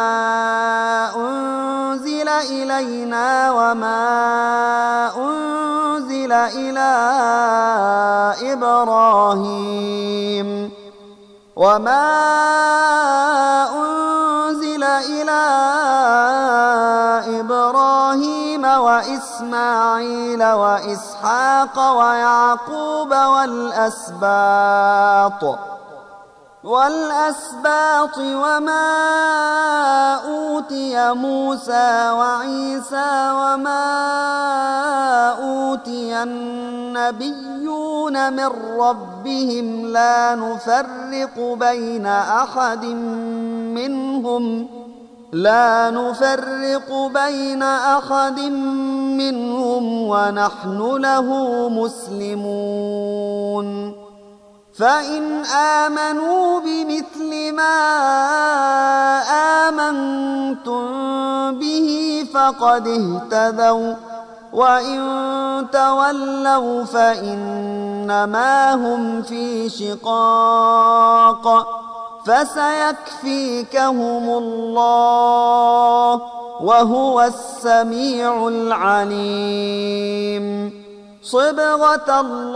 أنزل إلينا وما أنزل إلى إبراهيم وما أنزل إلى إبراهيم وإسماعيل وإسحاق ويعقوب والأسباط والأسباط وما أوتي موسى وعيسى وما أوتي النبيون يستغيثون من ربهم لا نفرق بين أحد منهم لا نفرق بين أحد منهم ونحن له مسلمون فإن آمنوا بمثل ما آمنتم به فقد اهتدوا وإن تولوا فإنما هم في شقاق فسيكفيكهم الله وهو السميع العليم صبغة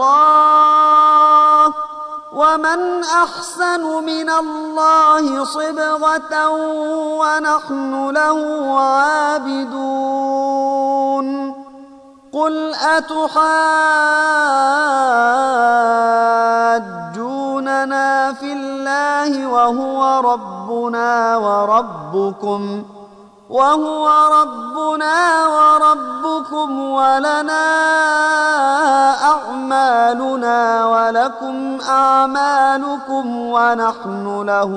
الله ومن أحسن من الله صبغة ونحن له عابدون قل أتحاجوننا في الله وهو ربنا وربكم وهو ربنا وربكم ولنا أعمالنا ولكم أعمالكم ونحن له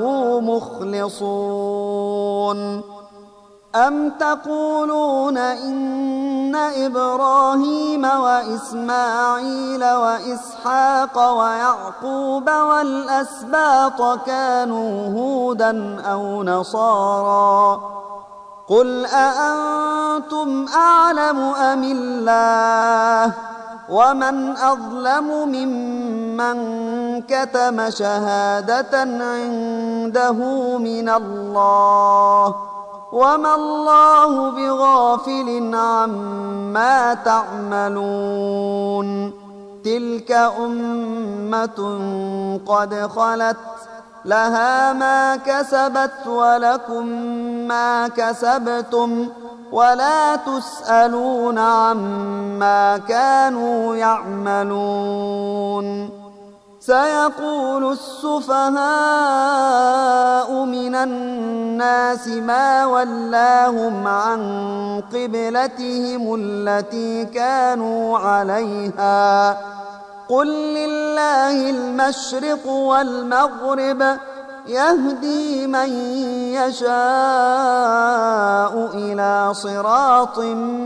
مخلصون أم تقولون إن إبراهيم وإسماعيل وإسحاق ويعقوب والأسباط كانوا هودا أو نصارى قل أأنتم أعلم أم الله ومن أظلم ممن كتم شهادة عنده من الله وما الله بغافل عما تعملون تلك أمة قد خلت لها ما كسبت ولكم ما كسبتم ولا تسألون عما كانوا يعملون سيقول السفهاء من الناس ما ولاهم عن قبلتهم التي كانوا عليها قل لله المشرق والمغرب يهدي من يشاء إلى صراط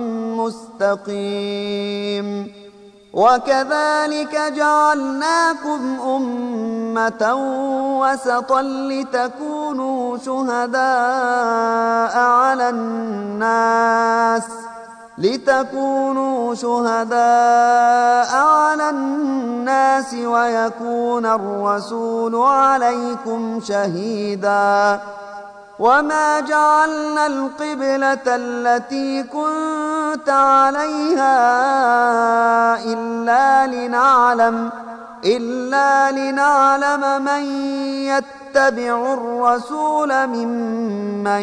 مستقيم وكذلك جعلناكم أمة وسطا لتكونوا شهداء على الناس لتكونوا شهداء على الناس ويكون الرسول عليكم شهيدا وما جعلنا القبلة التي كنت عليها إلا لنعلم إلا لنعلم من يتبع الرسول ممن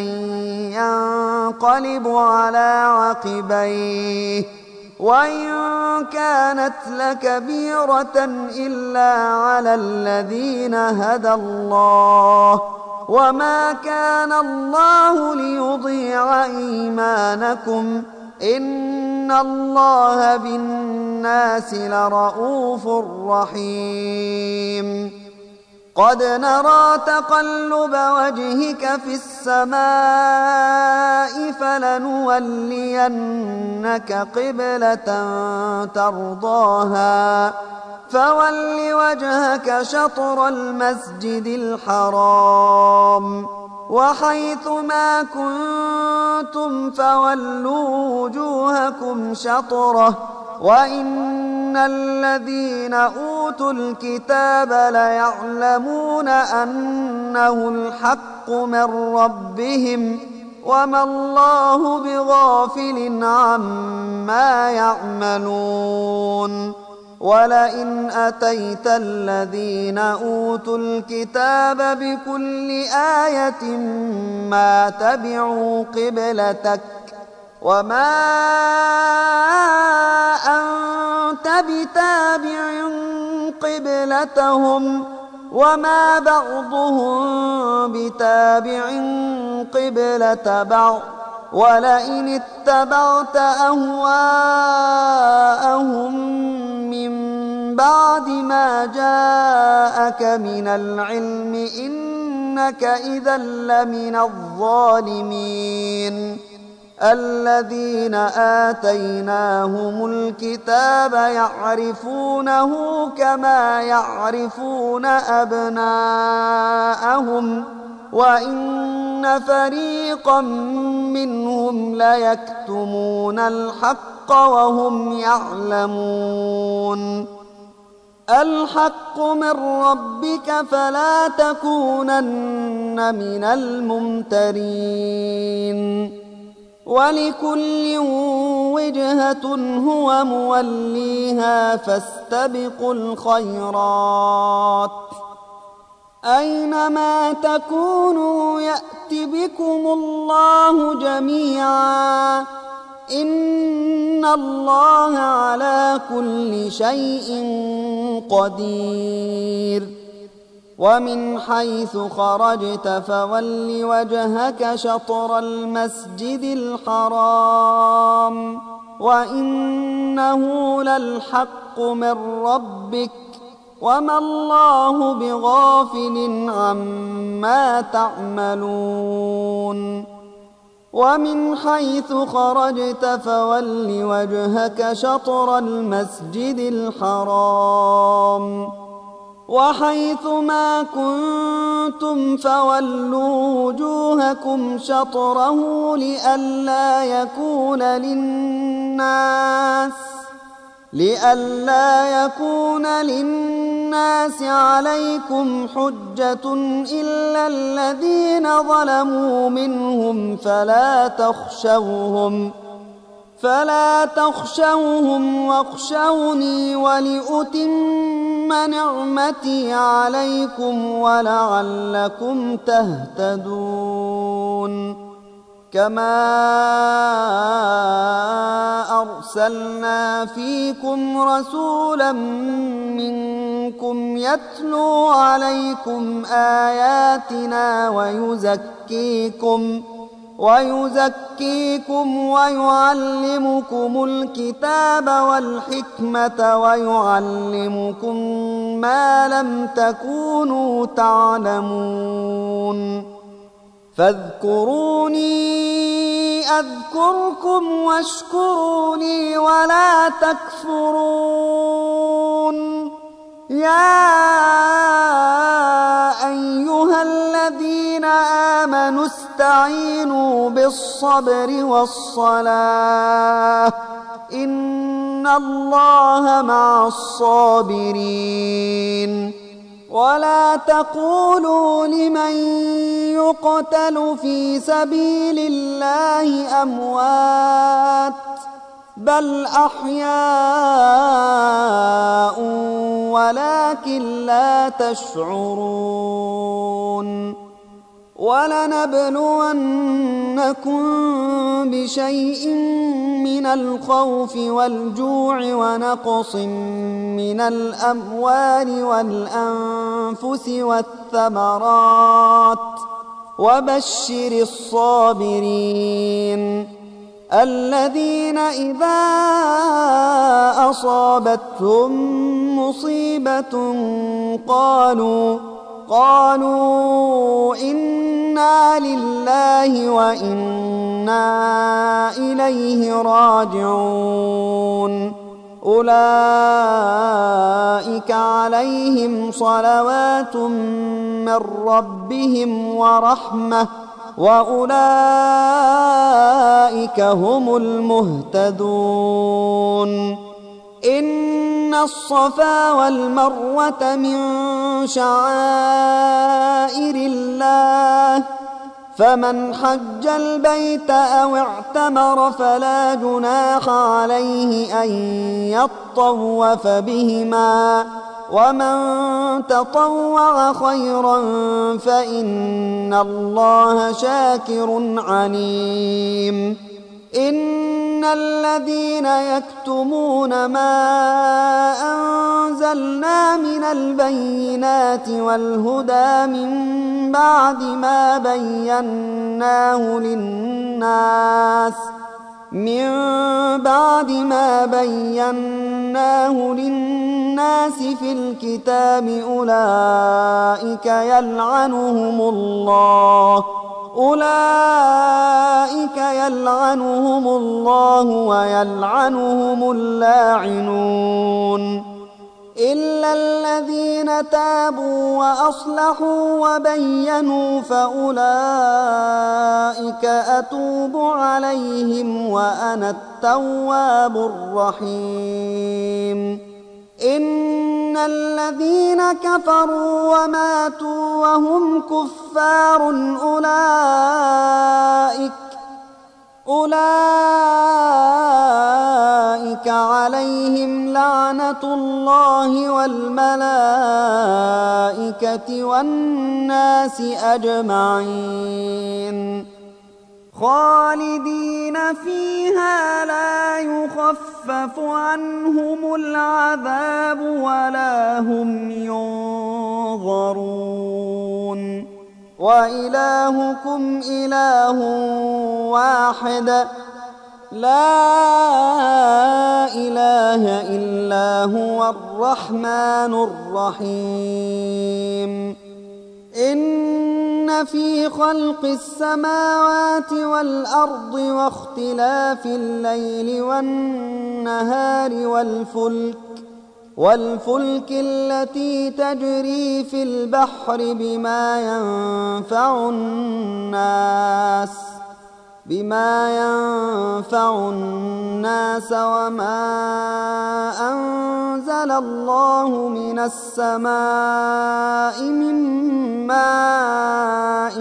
ينقلب على عقبيه وإن كانت لكبيرة إلا على الذين هدى الله وما كان الله ليضيع إيمانكم إن الله بالناس لرءوف رحيم قد نرى تقلب وجهك في السماء فلنولينك قبلة ترضاها فول وجهك شطر المسجد الحرام وحيث ما كنتم فولوا وجوهكم شطره وإن الذين أوتوا الكتاب ليعلمون أنه الحق من ربهم وما الله بغافل عما يعملون ولئن أتيت الذين أوتوا الكتاب بكل آية ما تبعوا قبلتك وما أنت بتابع قبلتهم وما بعضهم بتابع قبلة بعض ولئن اتبعت أهواءهم من بعد ما جاءك من العلم إنك إذا لمن الظالمين. الذين آتيناهم الكتاب يعرفونه كما يعرفون أبناءهم وإن فريقا منهم ليكتمون الحق وهم يعلمون. الحق من ربك فلا تكونن من الممترين. ولكل وجهة هو موليها فاستبقوا الخيرات أينما تكونوا يأت بكم الله جميعا إن الله على كل شيء قدير. ومن حيث خرجت فول وجهك شطر المسجد الحرام وإنه للحق من ربك وما الله بغافل عما تعملون. ومن حيث خرجت فول وجهك شطر المسجد الحرام وحيث ما كنتم فولوا وجوهكم شطره لئلا يكون للناس لئلا يكون للناس عليكم حجة إلا الذين ظلموا منهم فلا تخشوهم فلا تخشوهم واخشوني ولأتم نعمتي عليكم ولعلكم تهتدون. كما أرسلنا فيكم رسولا منكم يتلو عليكم آياتنا ويزكيكم ويزكيكم ويعلمكم الكتاب والحكمة ويعلمكم ما لم تكونوا تعلمون. فاذكروني أذكركم واشكروا لي ولا تكفرون. يا أيها الذين آمنوا استعينوا بالصبر والصلاة إن الله مع الصابرين. ولا تقولوا لمن يقتل في سبيل الله أموات بل أحياء ولكن لا تشعرون. ولنبلونكم بشيء من الخوف والجوع ونقص من الأموال والأنفس والثمرات وبشر الصابرين الذين إذا أصابتهم مصيبة قالوا قالوا إنا لله وإنا إليه راجعون. أولئك عليهم صلوات من ربهم ورحمة وأولئك هم المهتدون. إن الصفا والمروة من شعائر الله فمن حج البيت أو اعتمر فلا جناح عليه أن يطوف بهما ومن تطوع خيرا فإن الله شاكر عليم. إن الذين يكتمون ما أنزلنا من البينات والهدى من بعد ما بيناه للناس من بعد ما بيناه للناس في الكتاب أولئك يلعنهم الله أولئك يلعنهم الله ويلعنهم اللاعنون إلا الذين تابوا وأصلحوا وبينوا فأولئك أتوب عليهم وأنا التواب الرحيم إن الذين كفروا وماتوا وهم كفار أولئك أولئك عليهم لعنة الله والملائكة والناس أجمعين خالدين فيها لا يخفف عنهم العذاب ولا هم ينظرون وإلهكم إله واحد لا إله إلا هو الرحمن الرحيم إن في خلق السماوات والأرض واختلاف الليل والنهار والفلك والفلك التي تجري في البحر بما ينفع الناس بما ينفع الناس وما أنزل الله من السماء من ماء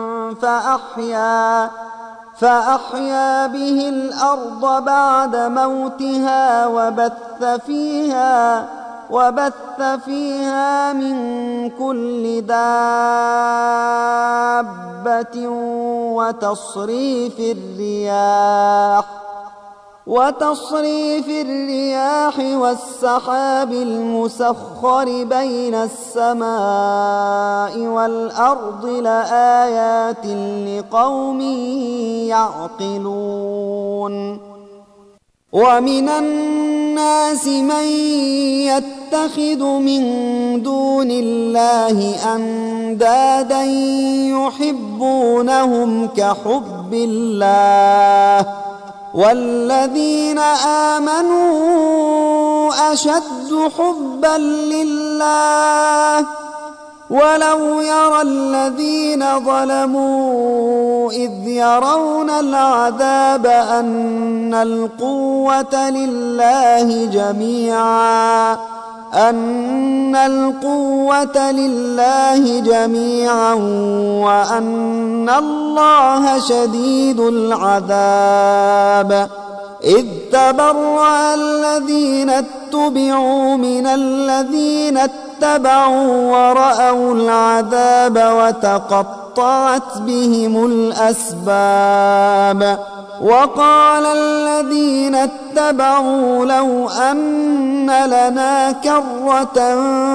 فأحيا فأحيا به الأرض بعد موتها وبث فيها وبث فيها من كل دابة وتصريف الرياح وتصريف الرياح والسحاب المسخر بين السماء والأرض لآيات لقوم يعقلون ومن الناس من يتخذ من دون الله أندادا يحبونهم كحب الله والذين آمنوا أشد حبا لله ولو يرى الذين ظلموا إذ يرون العذاب أن القوة لله جميعا أن القوة لله جميعا وأن الله شديد العذاب إذ تبرأ الذين اتبعوا من الذين اتبعوا ورأوا العذاب وتقطعت بهم الأسباب وقال الذين اتبعوا لو أن لنا كرة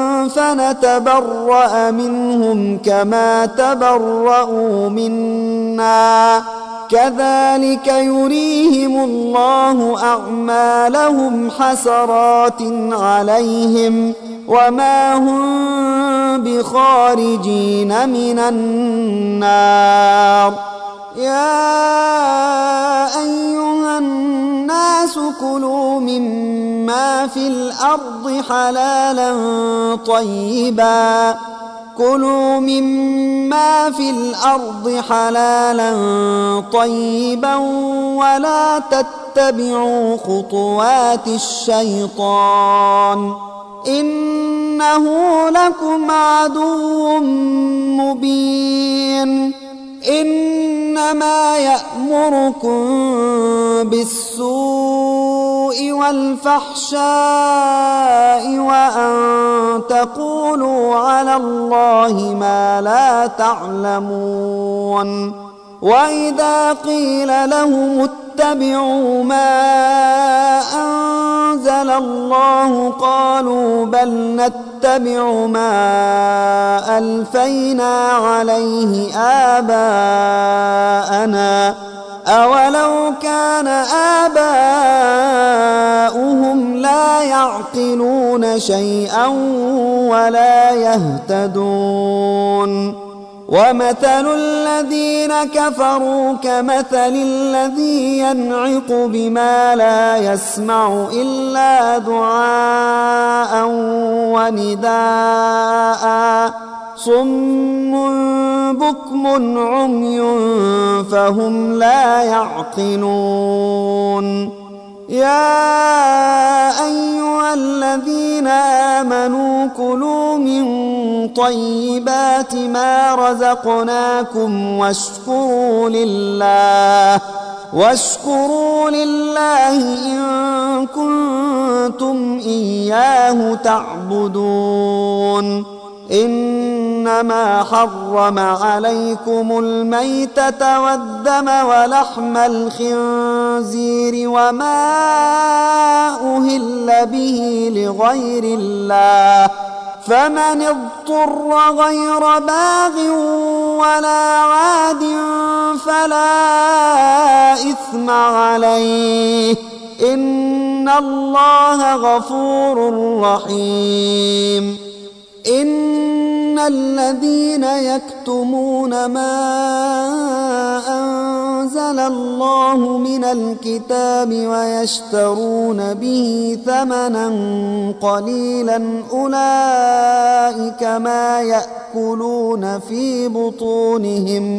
فنتبرأ منهم كما تبرأوا منا كذلك يريهم الله أعمالهم حسرات عليهم وما هم بخارجين من النار يا أيها الناس كلوا مما في الأرض حلالا طيبا كلوا مما في الأرض حلالا طيبا ولا تتبعوا خطوات الشيطان إنه لكم عدو مبين إنما يأمركم بالسوء والفحشاء وأن تقولوا على الله ما لا تعلمون وإذا قيل لهم اتبعوا ما أنزل الله قالوا بل نتبع ما ألفينا عليه آباءنا أولو كان آباؤهم لا يعقلون شيئا ولا يهتدون ومثل الذين كفروا كمثل الذي ينعق بما لا يسمع إلا دعاء ونداء صم بكم عمي فهم لا يعقلون يا أيها الذين آمنوا كلوا من طيبات ما رزقناكم واشكروا لله واشكروا لله إن كنتم إياه تعبدون إنما حرم عليكم الميتة والدم ولحم الخنزير وما أهل به لغير الله فمن اضطر غير باغ ولا عاد فلا إثم عليه إن الله غفور رحيم إن الذين يكتمون ما أنزل الله من الكتاب ويشترون به ثمنا قليلا أولئك ما يأكلون في بطونهم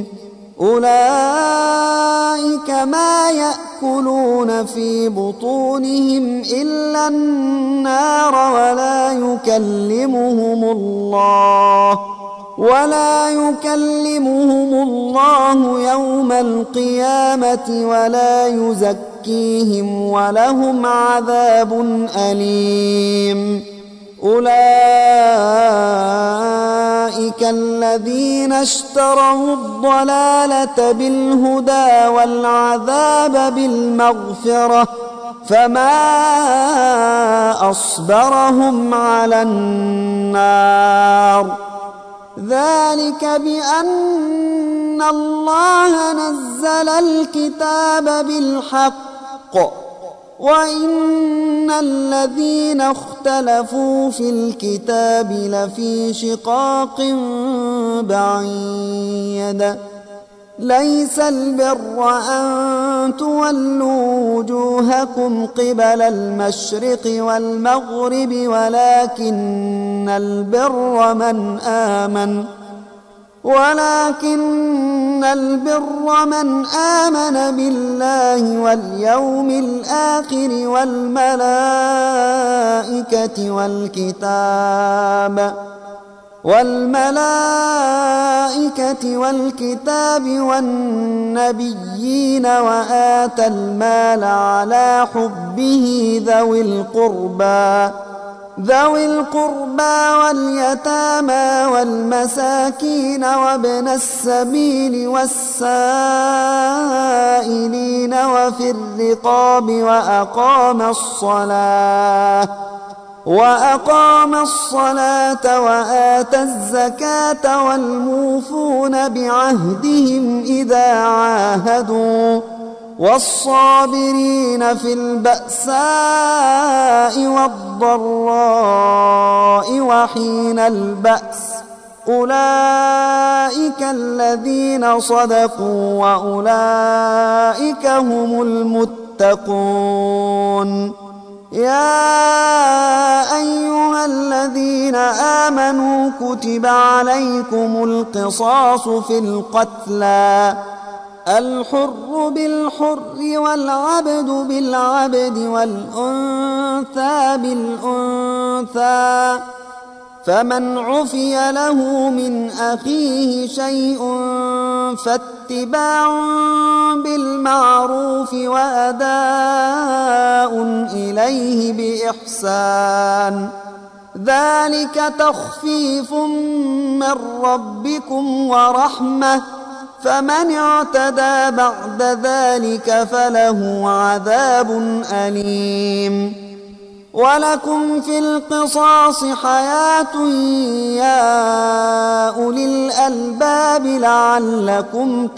أولئك ما يأكلون في بطونهم إلا النار ولا يكلمهم الله ولا يكلمهم الله يوم القيامة ولا يزكيهم ولهم عذاب أليم أولئك الذين اشتروا الضلالة بالهدى والعذاب بالمغفرة فما أصبرهم على النار ذلك بأن الله نزل الكتاب بالحق وإن الذين اختلفوا في الكتاب لفي شقاق بعيد ليس البر أن تولوا وجوهكم قبل المشرق والمغرب ولكن البر من آمن ولكن البر من آمن بالله واليوم الآخر والملائكة والكتاب والملائكة والكتاب والنبيين وآتى المال على حبه ذوي القربى ذوي القربى واليتامى والمساكين وابن السبيل والسائلين وفي الرقاب وأقام الصلاة وأقام الصلاة وآتى الزكاة والموفون بعهدهم إذا عاهدوا والصابرين في البأساء والضراء وحين البأس أولئك الذين صدقوا وأولئك هم المتقون يا أيها الذين آمنوا كتب عليكم القصاص في القتلى الحر بالحر والعبد بالعبد والأنثى بالأنثى فمن عفي له من أخيه شيء فاتباع بالمعروف وأداء إليه بإحسان ذلك تخفيف من ربكم ورحمة فمن اعتدى بعد ذلك فله عذاب أليم ولكم في القصاص حياة يا أولي الألباب لعلكم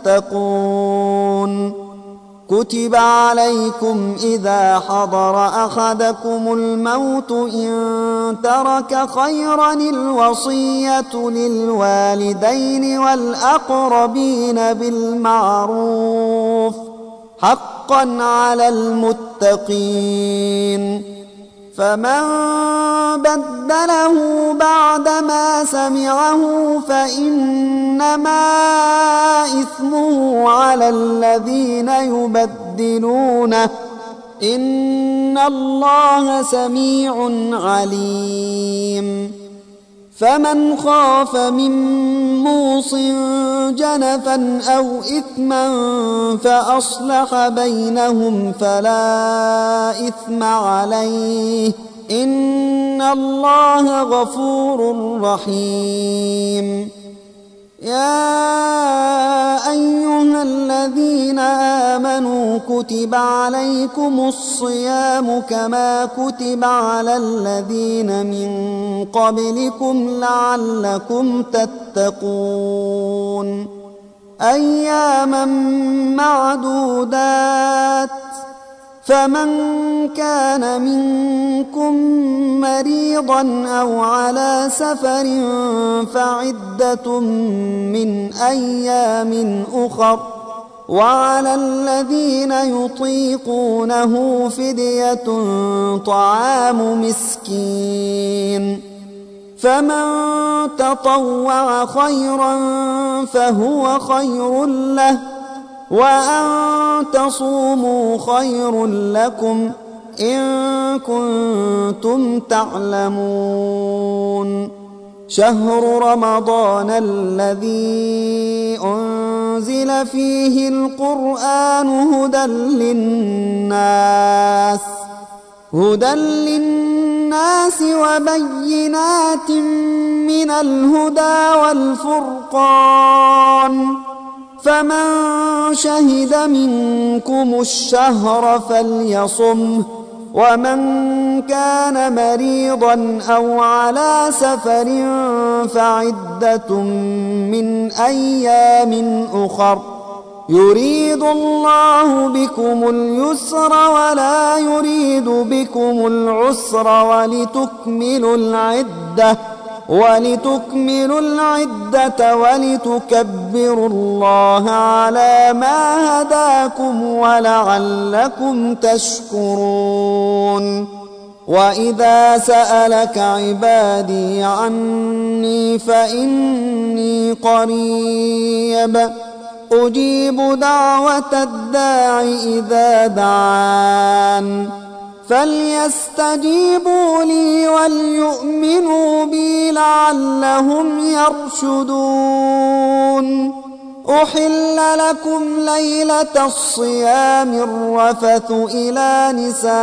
تتقون. كتب عليكم إذا حضر أحدكم الموت إن ترك خيرا الوصية للوالدين والأقربين بالمعروف حقا على المتقين. فمن بدله بعدما سمعه فإنما إثمه على الذين يبدلونه إن الله سميع عليم. فمن خاف من موص جنفا أو إثما فأصلح بينهم فلا إثم عليه إن الله غفور رحيم. يا أيها الذين آمنوا كتب عليكم الصيام كما كتب على الذين من قبلكم لعلكم تتقون. أياما معدودات فمن كان منكم مريضا أو على سفر فعدة من أيام أخر وعلى الذين يطيقونه فدية طعام مسكين فمن تطوع خيرا فهو خير له وأن تصوموا خير لكم إن كنتم تعلمون. شهر رمضان الذي أنزل فيه القرآن هدى للناس هدى للناس وبينات من الهدى والفرقان فمن شهد منكم الشهر فليصمه ومن كان مريضا أو على سفر فعدة من أيام أخر يريد الله بكم اليسر ولا يريد بكم العسر ولتكملوا العدة ولتكملوا العدة ولتكبروا الله على ما هداكم ولعلكم تشكرون. وإذا سألك عبادي عني فإني قريب أجيب دعوة الداع إذا دعان فليستجيبوا لي وليؤمنوا بي لعلهم يرشدون. أحل لكم ليلة الصيام الرفث إلى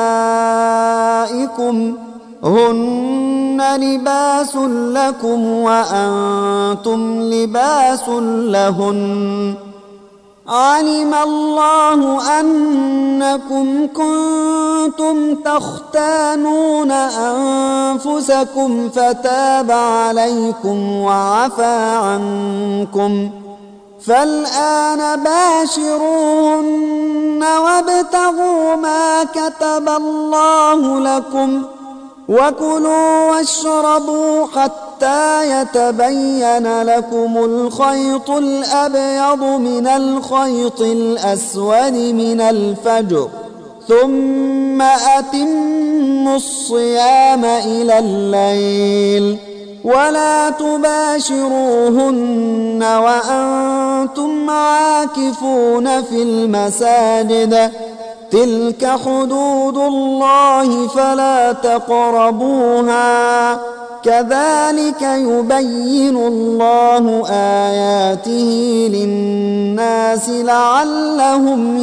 نسائكم هن لباس لكم وأنتم لباس لهن علم الله أنكم كنتم تختانون أنفسكم فتاب عليكم وعفى عنكم فالآن باشروهن وابتغوا ما كتب الله لكم وكلوا واشربوا حتى يتبين لكم الخيط الأبيض من الخيط الأسود من الفجر ثم أتموا الصيام إلى الليل ولا تباشروهن وأنتم عاكفون في المساجد تلك حدود الله فلا تقربوها كذلك يبين الله آياته للناس لعلهم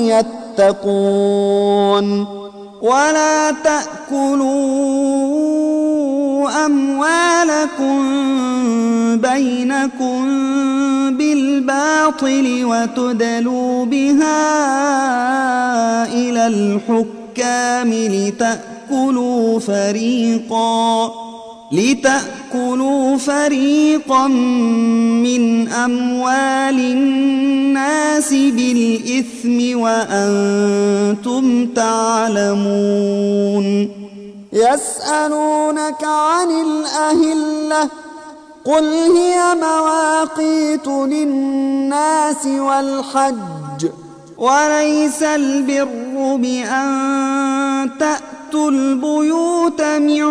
يتقون. ولا تأكلوا أموالكم بينكم بالباطل وتدلوا بها إلى الحكام لتأكلوا لتأكلوا فريقا لتأكلوا فريقا من أموال الناس بالإثم وأنتم تعلمون. يسألونك عن الأهلة قل هي مواقيت للناس والحج وليس البر بأن تأتوا البيوت من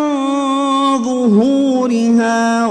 ظهورها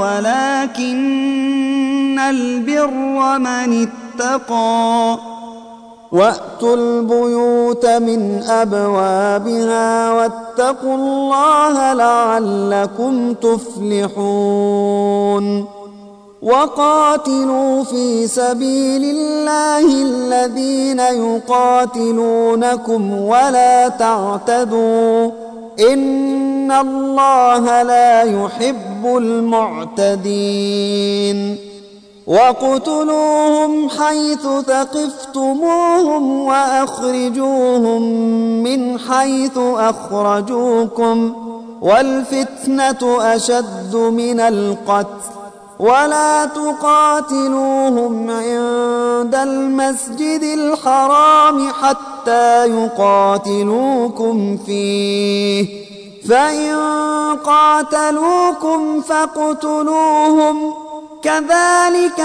ولكن البر من اتقى وأتوا البيوت من أبوابها واتقوا الله لعلكم تفلحون. وقاتلوا في سبيل الله الذين يقاتلونكم ولا تعتدوا إن الله لا يحب المعتدين. وَاقْتُلُوهُمْ حَيْثُ ثَقِفْتُمُوهُمْ وَأَخْرِجُوهُمْ مِنْ حَيْثُ أَخْرَجُوكُمْ وَالْفِتْنَةُ أَشَدُّ مِنَ الْقَتْلِ وَلَا تُقَاتِلُوهُمْ عِندَ الْمَسْجِدِ الْحَرَامِ حَتَّى يُقَاتِلُوكُمْ فِيهِ فَإِنْ قَاتَلُوكُمْ فَاقْتُلُوهُمْ كذلك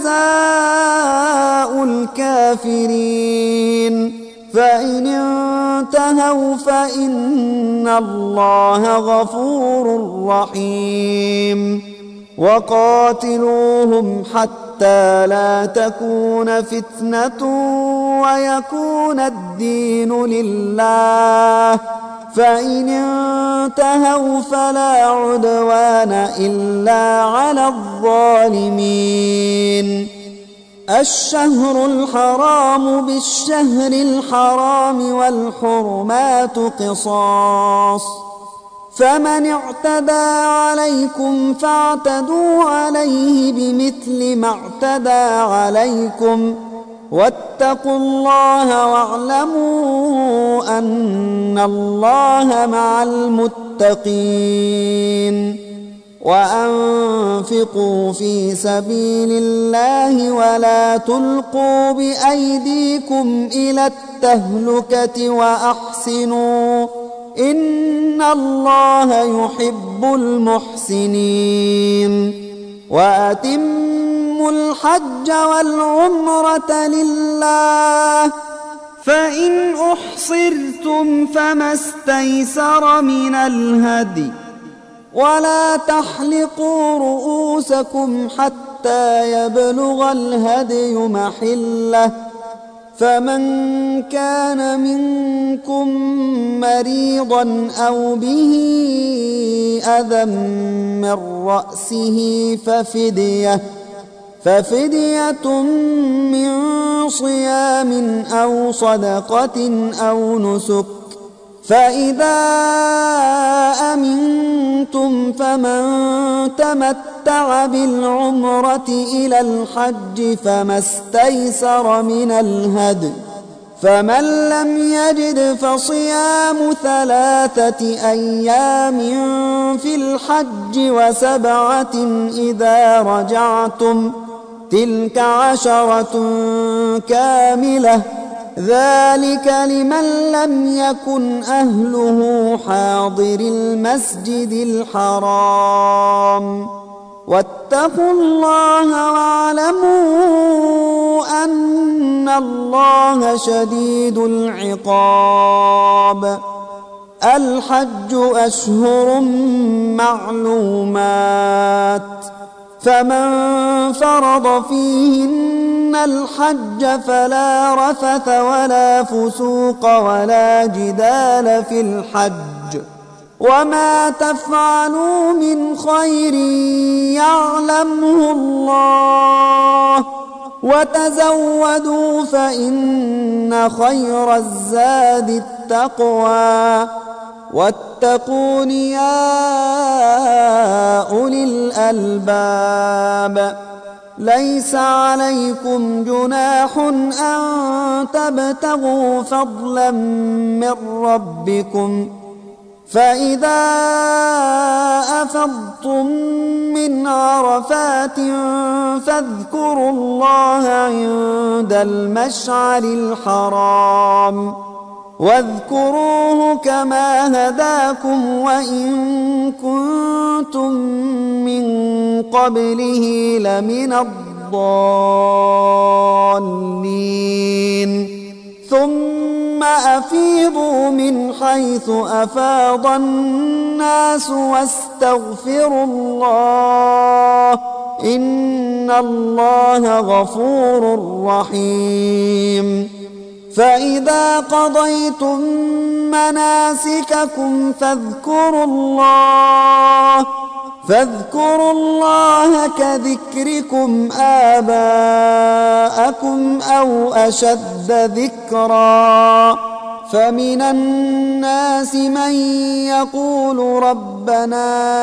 جزاء الكافرين. فإن انتهوا فإن الله غفور رحيم. وقاتلوهم حتى لا تكون فتنة ويكون الدين لله فإن انتهوا فلا عدوان إلا على الظالمين. الشهر الحرام بالشهر الحرام والحرمات قصاص فمن اعتدى عليكم فاعتدوا عليه بمثل ما اعتدى عليكم واتقوا الله واعلموا أن الله مع المتقين. وأنفقوا في سبيل الله ولا تلقوا بأيديكم إلى التهلكة وأحسنوا إن الله يحب المحسنين. وأتموا الحج والعمرة لله فإن أحصرتم فما استيسر من الهدي ولا تحلقوا رؤوسكم حتى يبلغ الهدي محله فمن كان منكم مريضا أو به أذى من رأسه ففدية ففدية من صيام أو صدقة أو نسك فإذا أمنتم فمن تمتع بالعمرة إلى الحج فما استيسر من الهدي فمن لم يجد فصيام ثلاثة أيام في الحج وسبعة إذا رجعتم تلك عشرة كاملة ذلك لمن لم يكن أهله حاضر المسجد الحرام واتقوا الله واعلموا أن الله شديد العقاب. الحج أشهر معلومات فمن فرض فيهن الحج فلا رفث ولا فسوق ولا جدال في الحج وما تفعلوا من خير يعلمه الله وتزودوا فإن خير الزاد التقوى واتقون يا أولي الألباب. ليس عليكم جناح أن تبتغوا فضلا من ربكم فإذا أفضتم من عرفات فاذكروا الله عند المشعر الحرام واذكروه كما هداكم وإن كنتم من قبله لمن الضالين ثم أفيضوا من حيث أفاض الناس واستغفروا الله إن الله غفور رحيم فإذا قضيتم مناسككم فاذكروا الله فاذكروا الله كذكركم آباءكم أو أشد ذكرا فمن الناس من يقول ربنا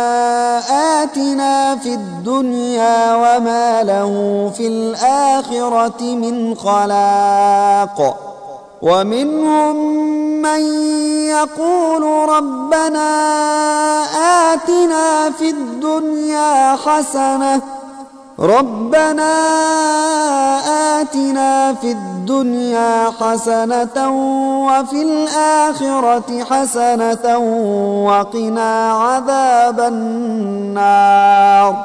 آتنا في الدنيا وما له في الآخرة من خلاق ومنهم من يقول ربنا آتنا في الدنيا حسنة ربنا آتنا في الدنيا حسنة وفي الآخرة حسنة وقنا عذاب النار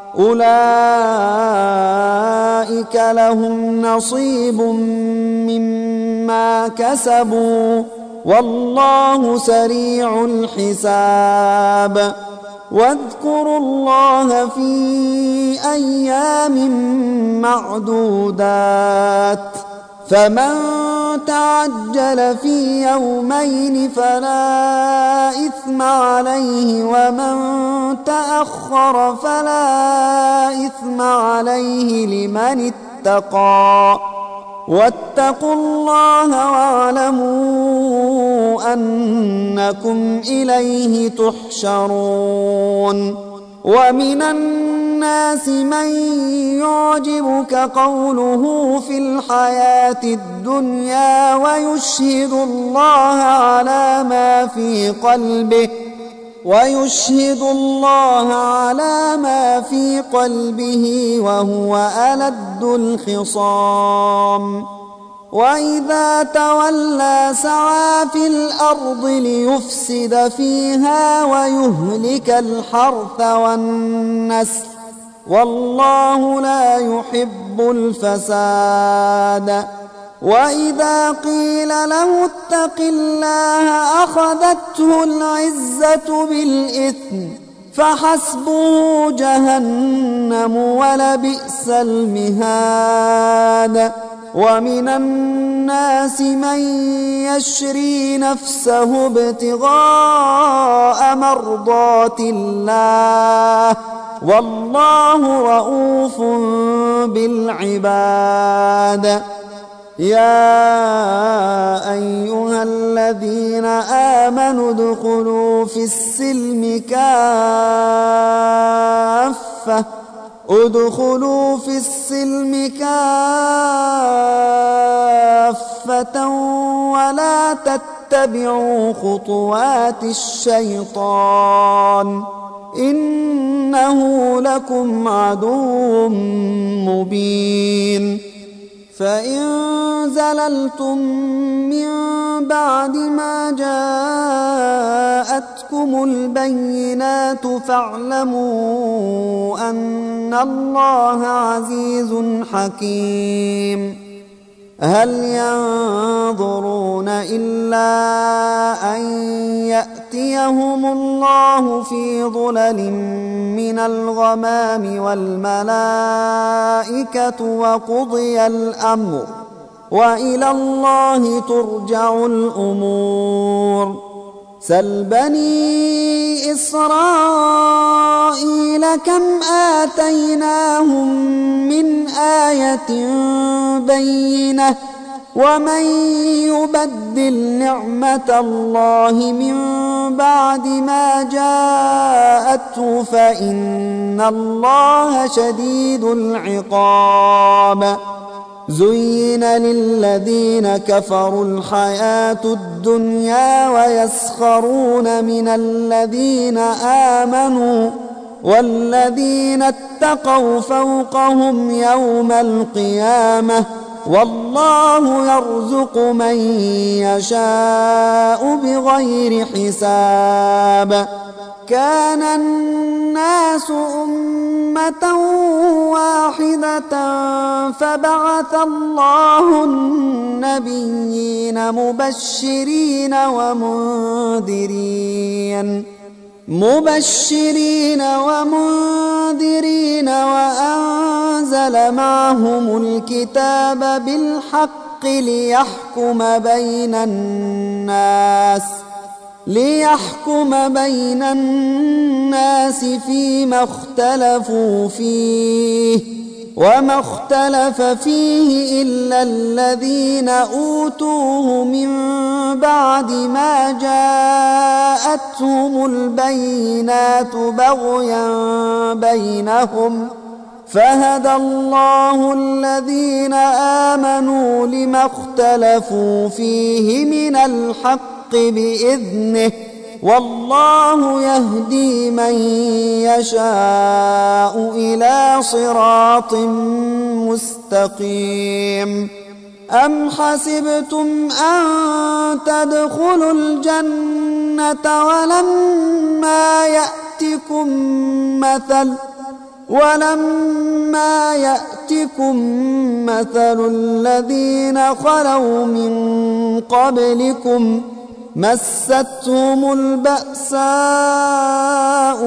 أولئك لهم نصيب مما كسبوا والله سريع الحساب واذكروا الله في أيام معدودات فمن تعجل في يومين فلا إثم عليه ومن تأخر فلا إثم عليه لمن اتقى واتقوا الله واعلموا أنكم إليه تحشرون ومن الناس من يعجبك قوله في الحياة الدنيا ويشهد الله على ما في قلبه ويشهد الله على ما في قلبه وهو ألد الخصام وإذا تولى سعى في الأرض ليفسد فيها ويهلك الحرث والنسل والله لا يحب الفساد وإذا قيل له اتق الله أخذته العزة بالإثم فحسبه جهنم ولبئس المهاد ومن الناس من يشري نفسه ابتغاء مرضات الله والله رؤوف بالعباد يا أيها الذين آمنوا ادخلوا في السلم كافة ادخلوا في السلم كافة ولا تتبعوا خطوات الشيطان إنه لكم عدو مبين فإن زللتم من بعد ما جاءتكم البينات فاعلموا أن الله عزيز حكيم هل ينظرون إلا أن يأتيهم الله في ظلل من الغمام والملائكة وقضي الأمر وإلى الله ترجع الأمور سل بني إسرائيل كم آتيناهم من آية بينة ومن يبدل نعمة الله من بعد ما جاءته فإن الله شديد العقاب زين للذين كفروا الحياة الدنيا ويسخرون من الذين آمنوا والذين اتقوا فوقهم يوم القيامة والله يرزق من يشاء بغير حساب. كان الناس أمة واحدة فبعث الله النبيين مبشرين ومنذرين مبشرين ومنذرين وأنزل معهم الكتاب بالحق ليحكم بين الناس ليحكم بين الناس فيما اختلفوا فيه وما اختلف فيه إلا الذين أوتوه من بعد ما جاءتهم البينات بغيا بينهم فهدى الله الذين آمنوا لما اختلفوا فيه من الحق بإذنه والله يهدي من يشاء إلى صراط مستقيم. أم حسبتم أن تدخلوا الجنة ولما يأتكم مثل ولما يأتكم مثل الذين خلوا من قبلكم مستهم البأساء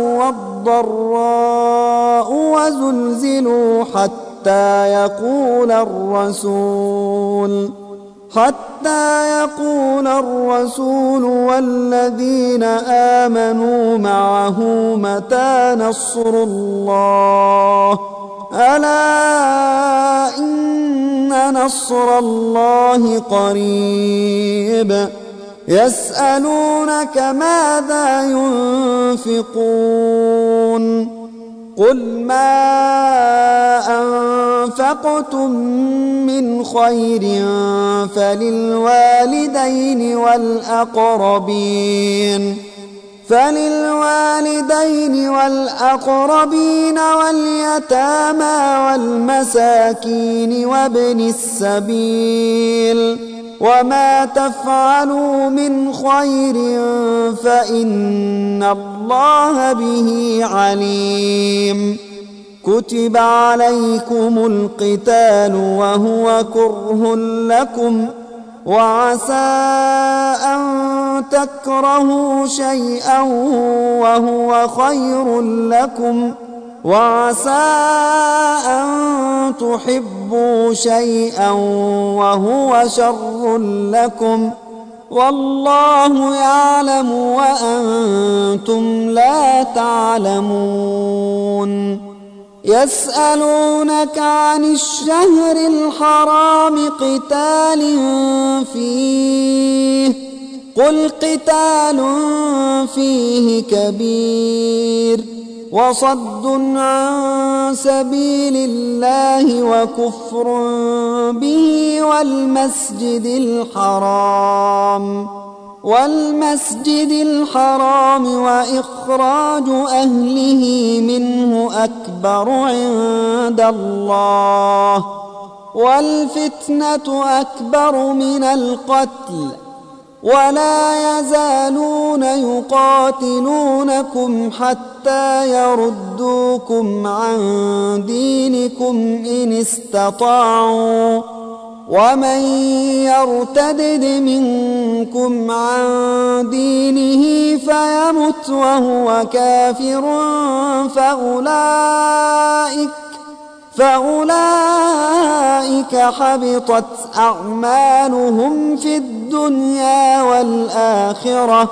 والضراء وزلزلوا حتى يقول الرسول حتى يقول الرسول والذين آمنوا معه متى نصر الله ألا إن نصر الله قريب. يسألونك ماذا ينفقون قل ما أنفقتم من خير فللوالدين والأقربين فللوالدين والأقربين واليتامى والمساكين وابن السبيل وما تفعلوا من خير فإن الله به عليم. كتب عليكم القتال وهو كره لكم وعسى أن تكرهوا شيئا وهو خير لكم وعسى أن تحبوا شيئا وهو شر لكم والله يعلم وأنتم لا تعلمون. يسألونك عن الشهر الحرام قتال فيه قل قتال فيه كبير وصد عن سبيل الله وكفر به والمسجد الحرام والمسجد الحرام وإخراج أهله منه أكبر عند الله والفتنة أكبر من القتل ولا يزالون يقاتلونكم حتى يردوكم عن دينكم إن استطاعوا ومن يرتدد منكم عن دينه فيمت وهو كافر فأولئك فأولئك حبطت أعمالهم في الدنيا والآخرة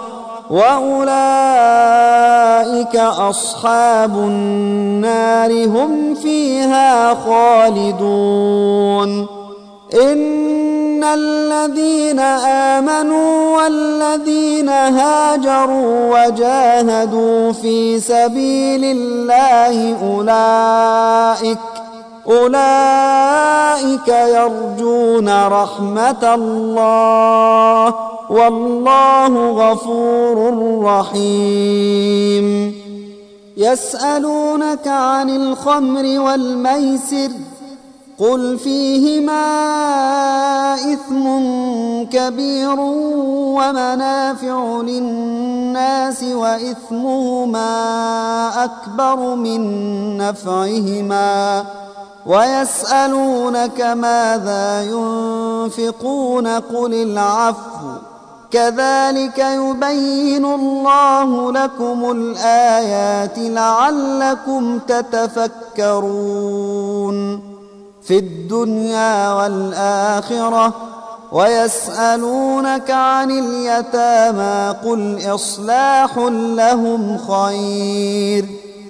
وأولئك أصحاب النار هم فيها خالدون. إن الذين آمنوا والذين هاجروا وجاهدوا في سبيل الله أولئك أولئك يرجون رحمة الله والله غفور رحيم. يسألونك عن الخمر والميسر قل فيهما إثم كبير ومنافع للناس وإثمهما أكبر من نفعهما ويسألونك ماذا ينفقون قل العفو كذلك يبين الله لكم الآيات لعلكم تتفكرون في الدنيا والآخرة. ويسألونك عن اليتامى قل إصلاح لهم خير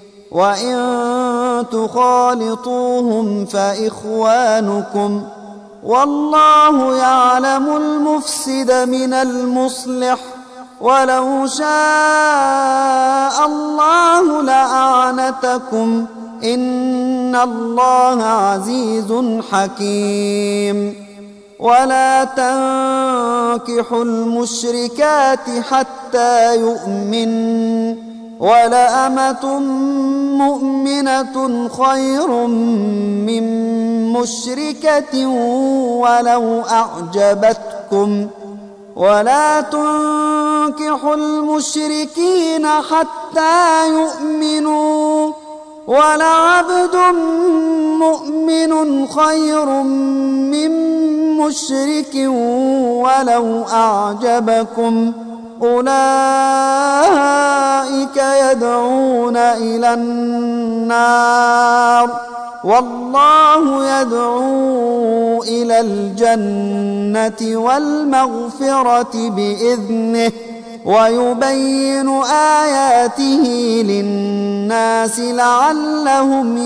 وإن تخالطوهم فإخوانكم والله يعلم المفسد من المصلح ولو شاء الله لأعنتكم إن الله عزيز حكيم. ولا تنكحوا المشركات حتى يؤمن ولأمة مؤمنة خير من مشركة ولو أعجبتكم ولا تنكحوا المشركين حتى يؤمنوا ولعبد مؤمن خير من مشرك ولو أعجبكم أولئك يدعون إلى النار والله يدعو إلى الجنة والمغفرة بإذنه ويبين آياته للناس لعلهم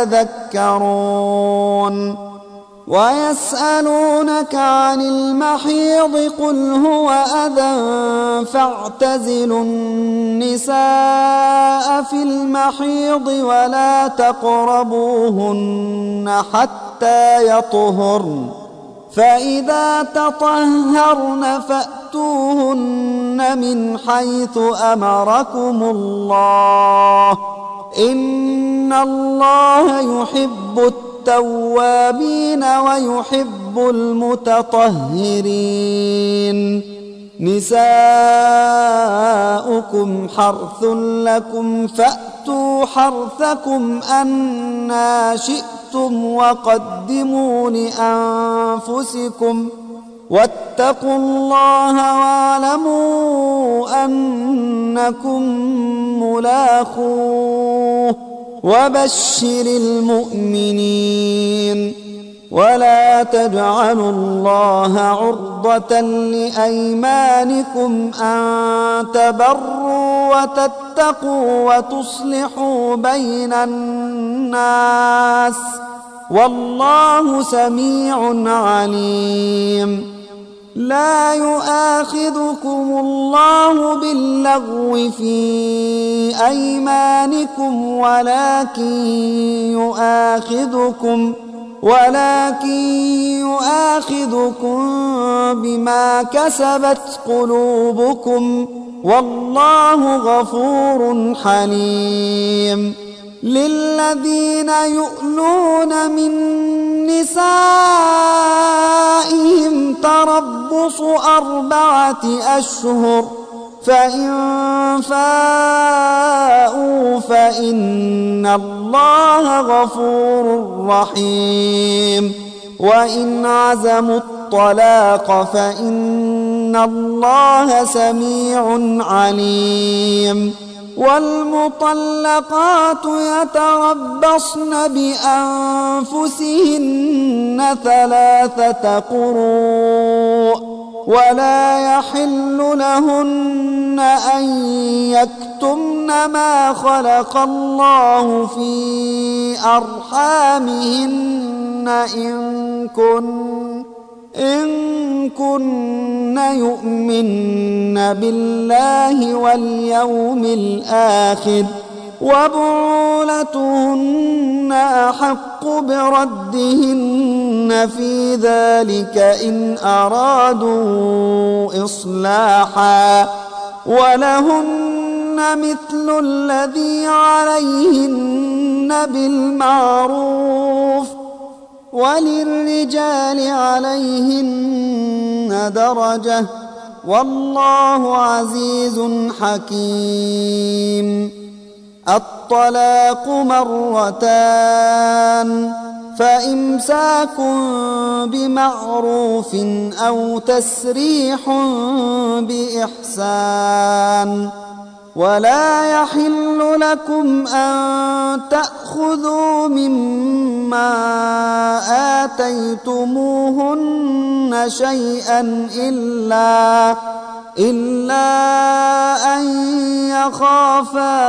يتذكرون. ويسألونك عن المحيض قل هو أذى فاعتزلوا النساء في المحيض ولا تقربوهن حتى يطهرن فإذا تطهرن فأتوهن من حيث أمركم الله إن الله يحب التوابين ويحب المتطهرين. نساؤكم حرث لكم فأتوا حرثكم أنى شئتم وقدموا لأنفسكم واتقوا الله واعلموا أنكم ملاقوه وبشر المؤمنين. ولا تجعلوا الله عرضة لأيمانكم أن تبروا وتتقوا وتصلحوا بين الناس والله سميع عليم. لا يؤاخذكم الله باللغو في أيمانكم ولكن يؤاخذكم ولكن يؤاخذكم بما كسبت قلوبكم والله غفور حليم. للذين يؤلون من نسائهم تربص أربعة أشهر فإن فاءوا فإن الله غفور رحيم. وإن عزموا الطلاق فإن الله سميع عليم. والمطلقات يتربصن بأنفسهن ثلاثة قروء ولا يحل لهن أن يكتمن ما خلق الله في أرحامهن إن كن إن كن يؤمن بالله واليوم الآخر وبعولتهن أحق بردهن في ذلك إن أرادوا إصلاحا ولهن مثل الذي عليهن بالمعروف وللرجال عليهن درجة والله عزيز حكيم. الطلاق مرتان فإمساك بمعروف أو تسريح بإحسان ولا يحل لكم أن تأخذوا مما آتيتموهن شيئا إلا إلا أن يخافا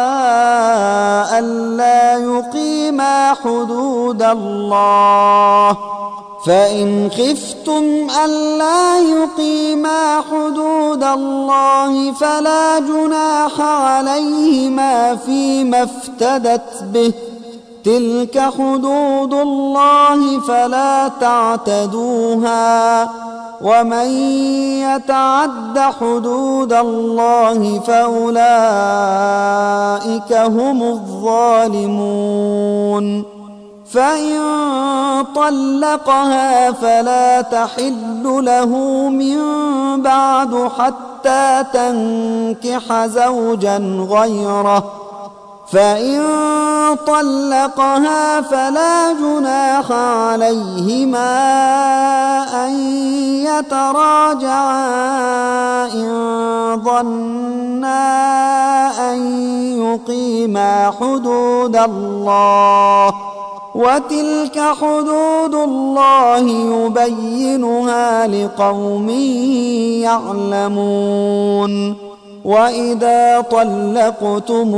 ألا يقيما حدود الله فإن خفتم ألا يقيما حدود الله فلا جناح عليهما فيما افتدت به تلك حدود الله فلا تعتدوها ومن يتعد حدود الله فأولئك هم الظالمون. فإن طلقها فلا تحل له من بعد حتى تنكح زوجا غيره فإن طلقها فلا جناح عليهما أن يتراجعا إن ظنا أن يقيما حدود الله وتلك حدود الله يبينها لقوم يعلمون. وإذا طلقتم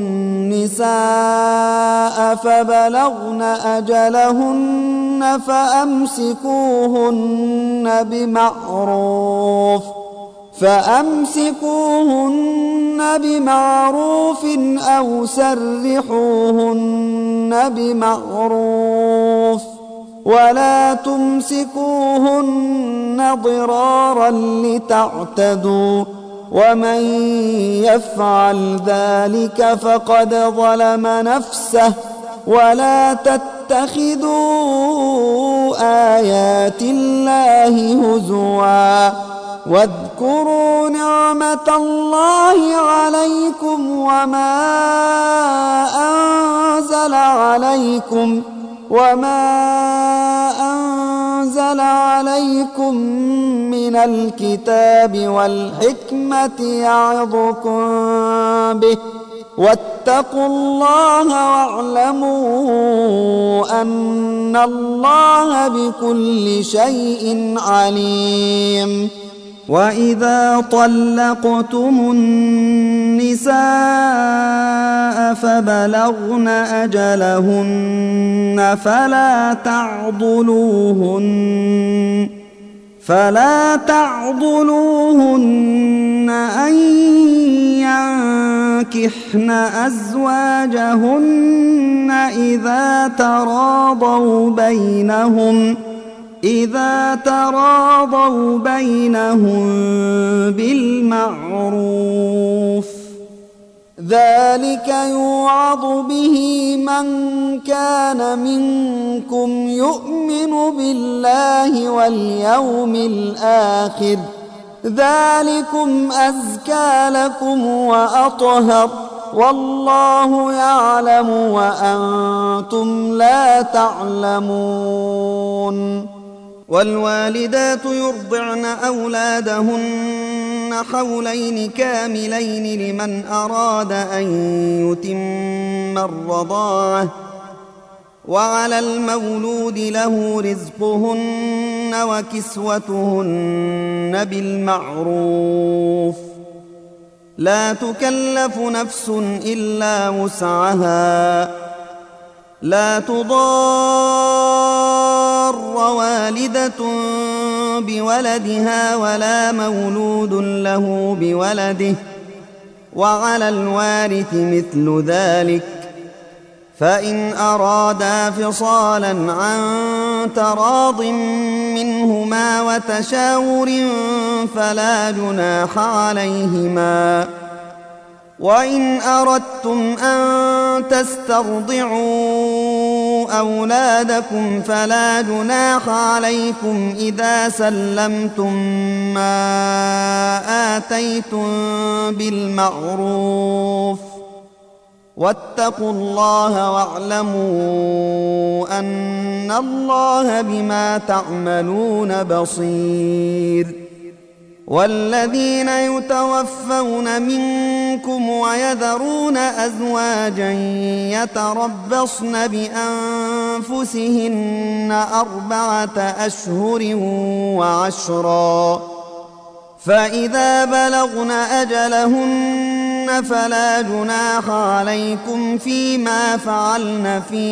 النساء فبلغن أجلهن فأمسكوهن بمعروف فأمسكوهن بمعروف أو سرحوهن بمعروف ولا تمسكوهن ضرارا لتعتدوا ومن يفعل ذلك فقد ظلم نفسه ولا تتخذوا آيات الله هزوا واذكروا نعمة الله عليكم وما أنزل عليكم وما أنزل عليكم من الكتاب والحكمة يعظكم به واتقوا الله واعلموا أن الله بكل شيء عليم. وإذا طلقتم النساء فبلغن أجلهن فلا تعضلوهن فلا تعضلوهن أن ينكحن أزواجهن إذا تراضوا بينهم إذا تراضوا بينهم بالمعروف ذلك يوعظ به من كان منكم يؤمن بالله واليوم الآخر ذلكم أزكى لكم وأطهر والله يعلم وأنتم لا تعلمون. والوالدات يرضعن أولادهن حولين كاملين لمن أراد أن يتم الرضاعة وعلى المولود له رزقهن وكسوتهن بالمعروف لا تكلف نفس إلا وسعها لا تضار والدة بولدها ولا مولود له بولده وعلى الوارث مثل ذلك، فإن أرادا فصالا عن تراض منهما وتشاور فلا جناح عليهما. وإن أردتم أن تسترضعوا أولادكم فلا جناح عليكم إذا سلمتم ما آتيتم بالمعروف، واتقوا الله واعلموا أن الله بما تعملون بصير. والذين يتوفون منكم ويذرون أزواجا يتربصن بأنفسهن أربعة أشهر وعشرا، فإذا بلغن أجلهن فلا جناح عليكم فيما فعلن في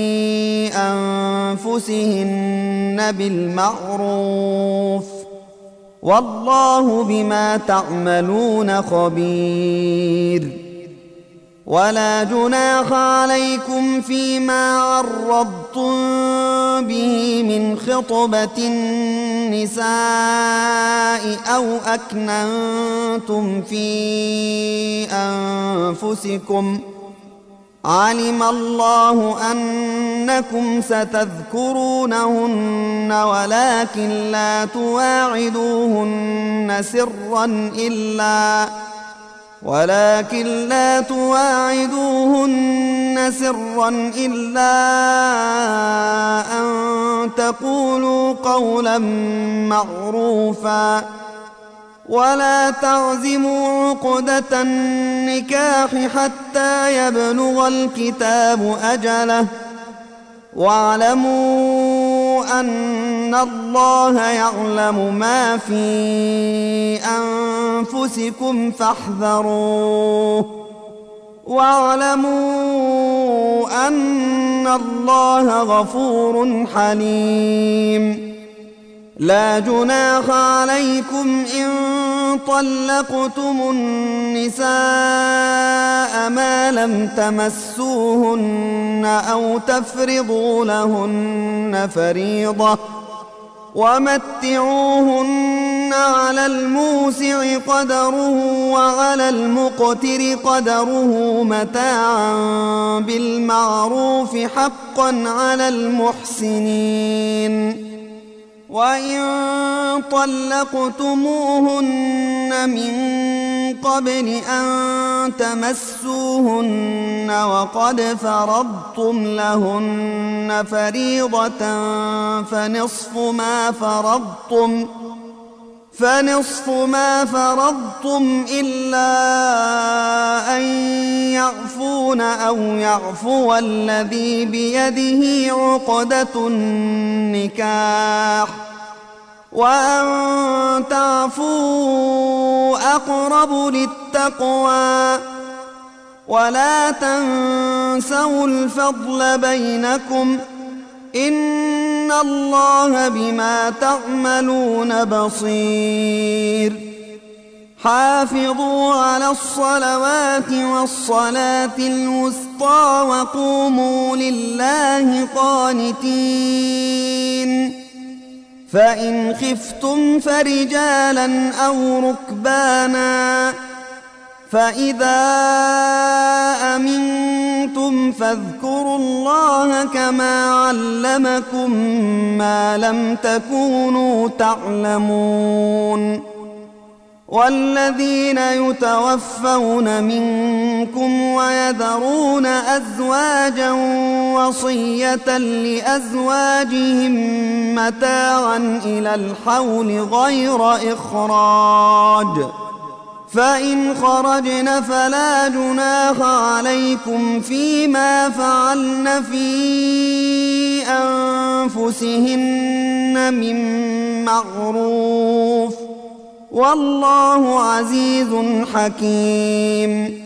أنفسهن بالمعروف، والله بما تعملون خبير. ولا جناح عليكم فيما عرضتم به من خطبة النساء أو أكننتم في أنفسكم، علم الله أنكم ستذكرونهن ولكن لا تواعدوهن سرا إلا ولكن لا تواعدوهن سرا إلا أن تقولوا قولا معروفا، ولا تعزموا عقدة النكاح حتى يبلغ الكتاب أجله، واعلموا أن الله يعلم ما في أنفسكم فاحذروه، واعلموا أن الله غفور حليم. لا جناح عليكم إن طلقتم النساء ما لم تمسوهن أو تفرضوا لهن فريضة، ومتعوهن على الموسع قدره وعلى المقتر قدره متاعا بالمعروف حقا على المحسنين. وإن طلقتموهن من قبل أن تمسوهن وقد فرضتم لهن فريضة فنصف ما فرضتم فنصف ما فرضتم إلا أن يعفون أو يعفو الذي بيده عقدة النكاح، وأن تعفوا أقرب للتقوى، ولا تنسوا الفضل بينكم، إن الله بما تعملون بصير. حافظوا على الصلوات والصلاة الوسطى وقوموا لله قانتين. فإن خفتم فرجالا أو ركبانا، فإذا أمنتم فاذكروا الله كما علمكم ما لم تكونوا تعلمون. والذين يتوفون منكم ويذرون أزواجا وصية لأزواجهم متاعا إلى الحول غير إخراج، فإن خرجن فلا جناح عليكم فيما فعلن في أنفسهن من معروف، والله عزيز حكيم.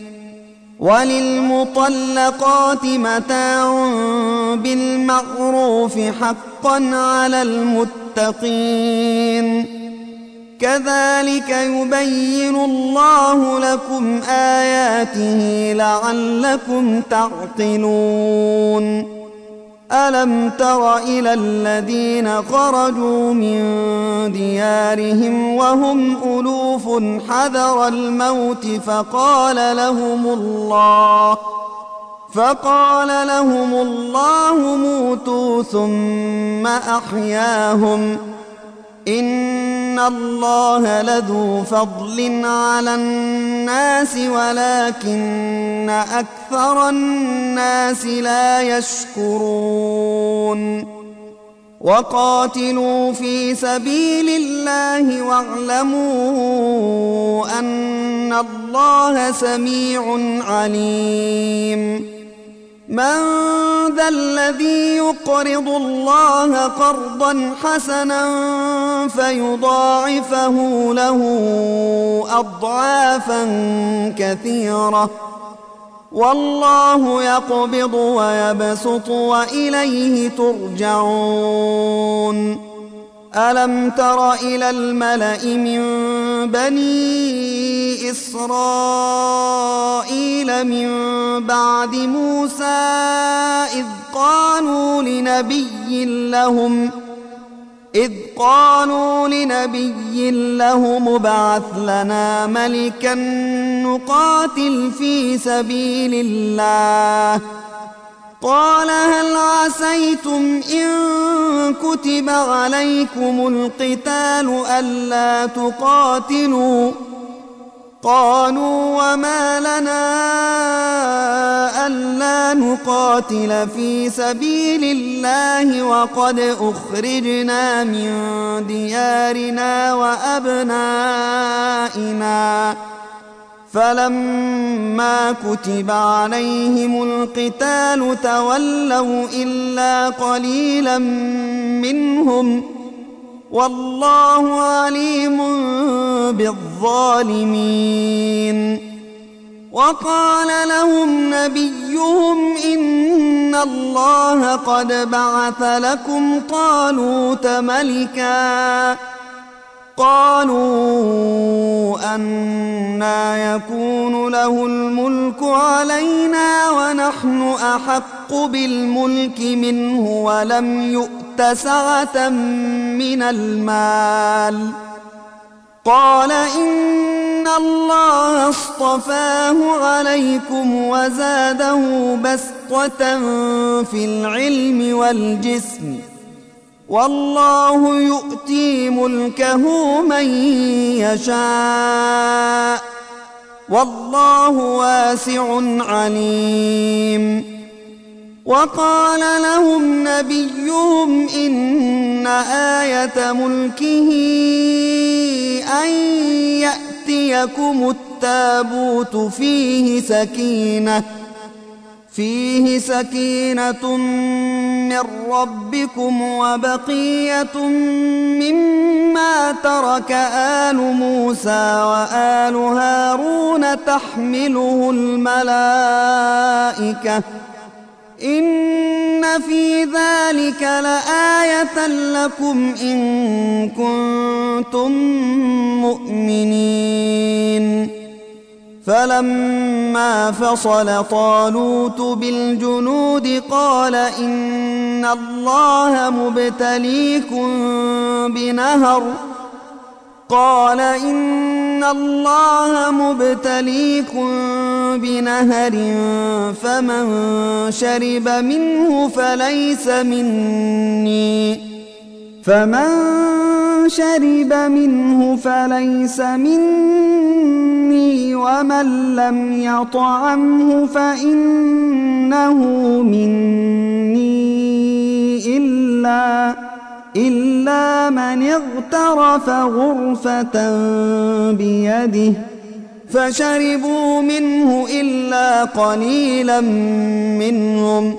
وللمطلقات متاع بالمعروف حقا على المتقين. كذلك يبين الله لكم آياته لعلكم تعقلون ألم تر إلى الذين خرجوا من ديارهم وهم ألوف حذر الموت فقال لهم الله فقال لهم الله موتوا ثم أحياهم إن الله لذو فضل على الناس ولكن أكثر الناس لا يشكرون وقاتلوا في سبيل الله واعلموا أن الله سميع عليم من ذا الذي يقرض الله قرضا حسنا فيضاعفه له أضعافا كثيرة والله يقبض ويبسط وإليه ترجعون ألم تر إلى الملأ من بني إسرائيل من بعد موسى إذ قالوا لنبي لهم إذ قالوا لنبي لهم ابعث لنا ملكا نقاتل في سبيل الله قال هل عسيتم إن كتب عليكم القتال ألا تقاتلوا قالوا وما لنا ألا نقاتل في سبيل الله وقد أخرجنا من ديارنا وأبنائنا فلما كتب عليهم القتال تولوا إلا قليلا منهم والله عليم بالظالمين وقال لهم نبيهم إن الله قد بعث لكم طالوت ملكا قالوا أنى يكون له الملك علينا ونحن أحق بالملك منه ولم يؤت سعة من المال قال إن الله اصطفاه عليكم وزاده بسطة في العلم والجسم والله يؤتي ملكه من يشاء والله واسع عليم وقال لهم نبيهم إن آية ملكه أن يأتيكم التابوت فيه سكينة فيه سكينة من ربكم وبقية مما ترك آل موسى وآل هارون تحمله الملائكة إن في ذلك لآية لكم إن كنتم مؤمنين فلما فصل طالوت بالجنود قال إن الله مبتليكم بنهر قال إن الله مبتليكم بنهر فمن شرب منه فليس مني فمن شرب منه فليس مني ومن لم يطعمه فإنه مني إلا إلا من اغترف غرفة بيده فشربوا منه إلا قليلا منهم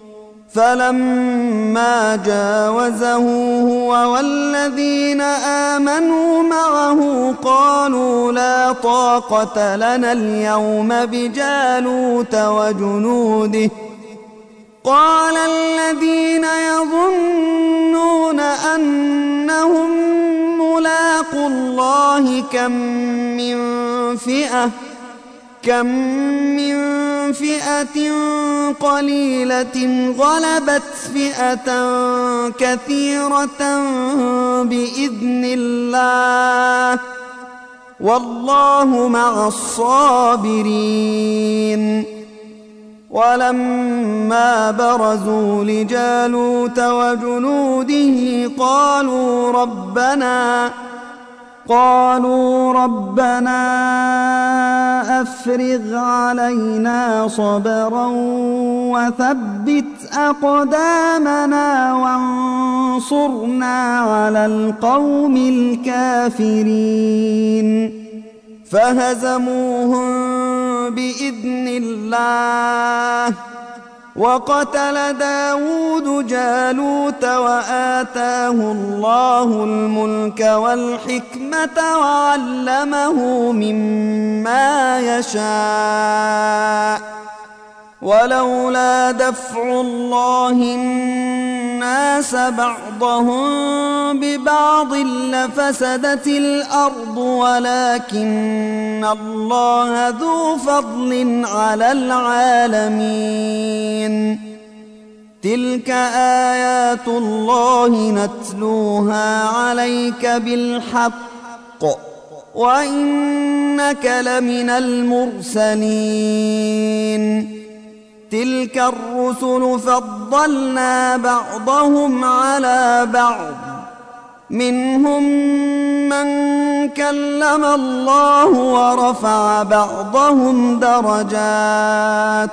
فلما جاوزه هو والذين آمنوا معه قالوا لا طاقة لنا اليوم بجالوت وجنوده قال الذين يظنون أنهم ملاقو الله كم من فئة كم من فئة قليلة غلبت فئة كثيرة بإذن الله والله مع الصابرين. ولما برزوا لجالوت وجنوده قالوا ربنا قالوا ربنا أفرغ علينا صبرا وثبت أقدامنا وانصرنا على القوم الكافرين. فهزموهم بإذن الله وقتل داود جالوت وآتاه الله الملك والحكمة وعلمه مما يشاء ولولا دفع الله الناس بعضهم ببعض لفسدت الأرض ولكن الله ذو فضل على العالمين. تلك آيات الله نتلوها عليك بالحق وإنك لمن المرسلين. تلك الرسل فضلنا بعضهم على بعض منهم من كلم الله ورفع بعضهم درجات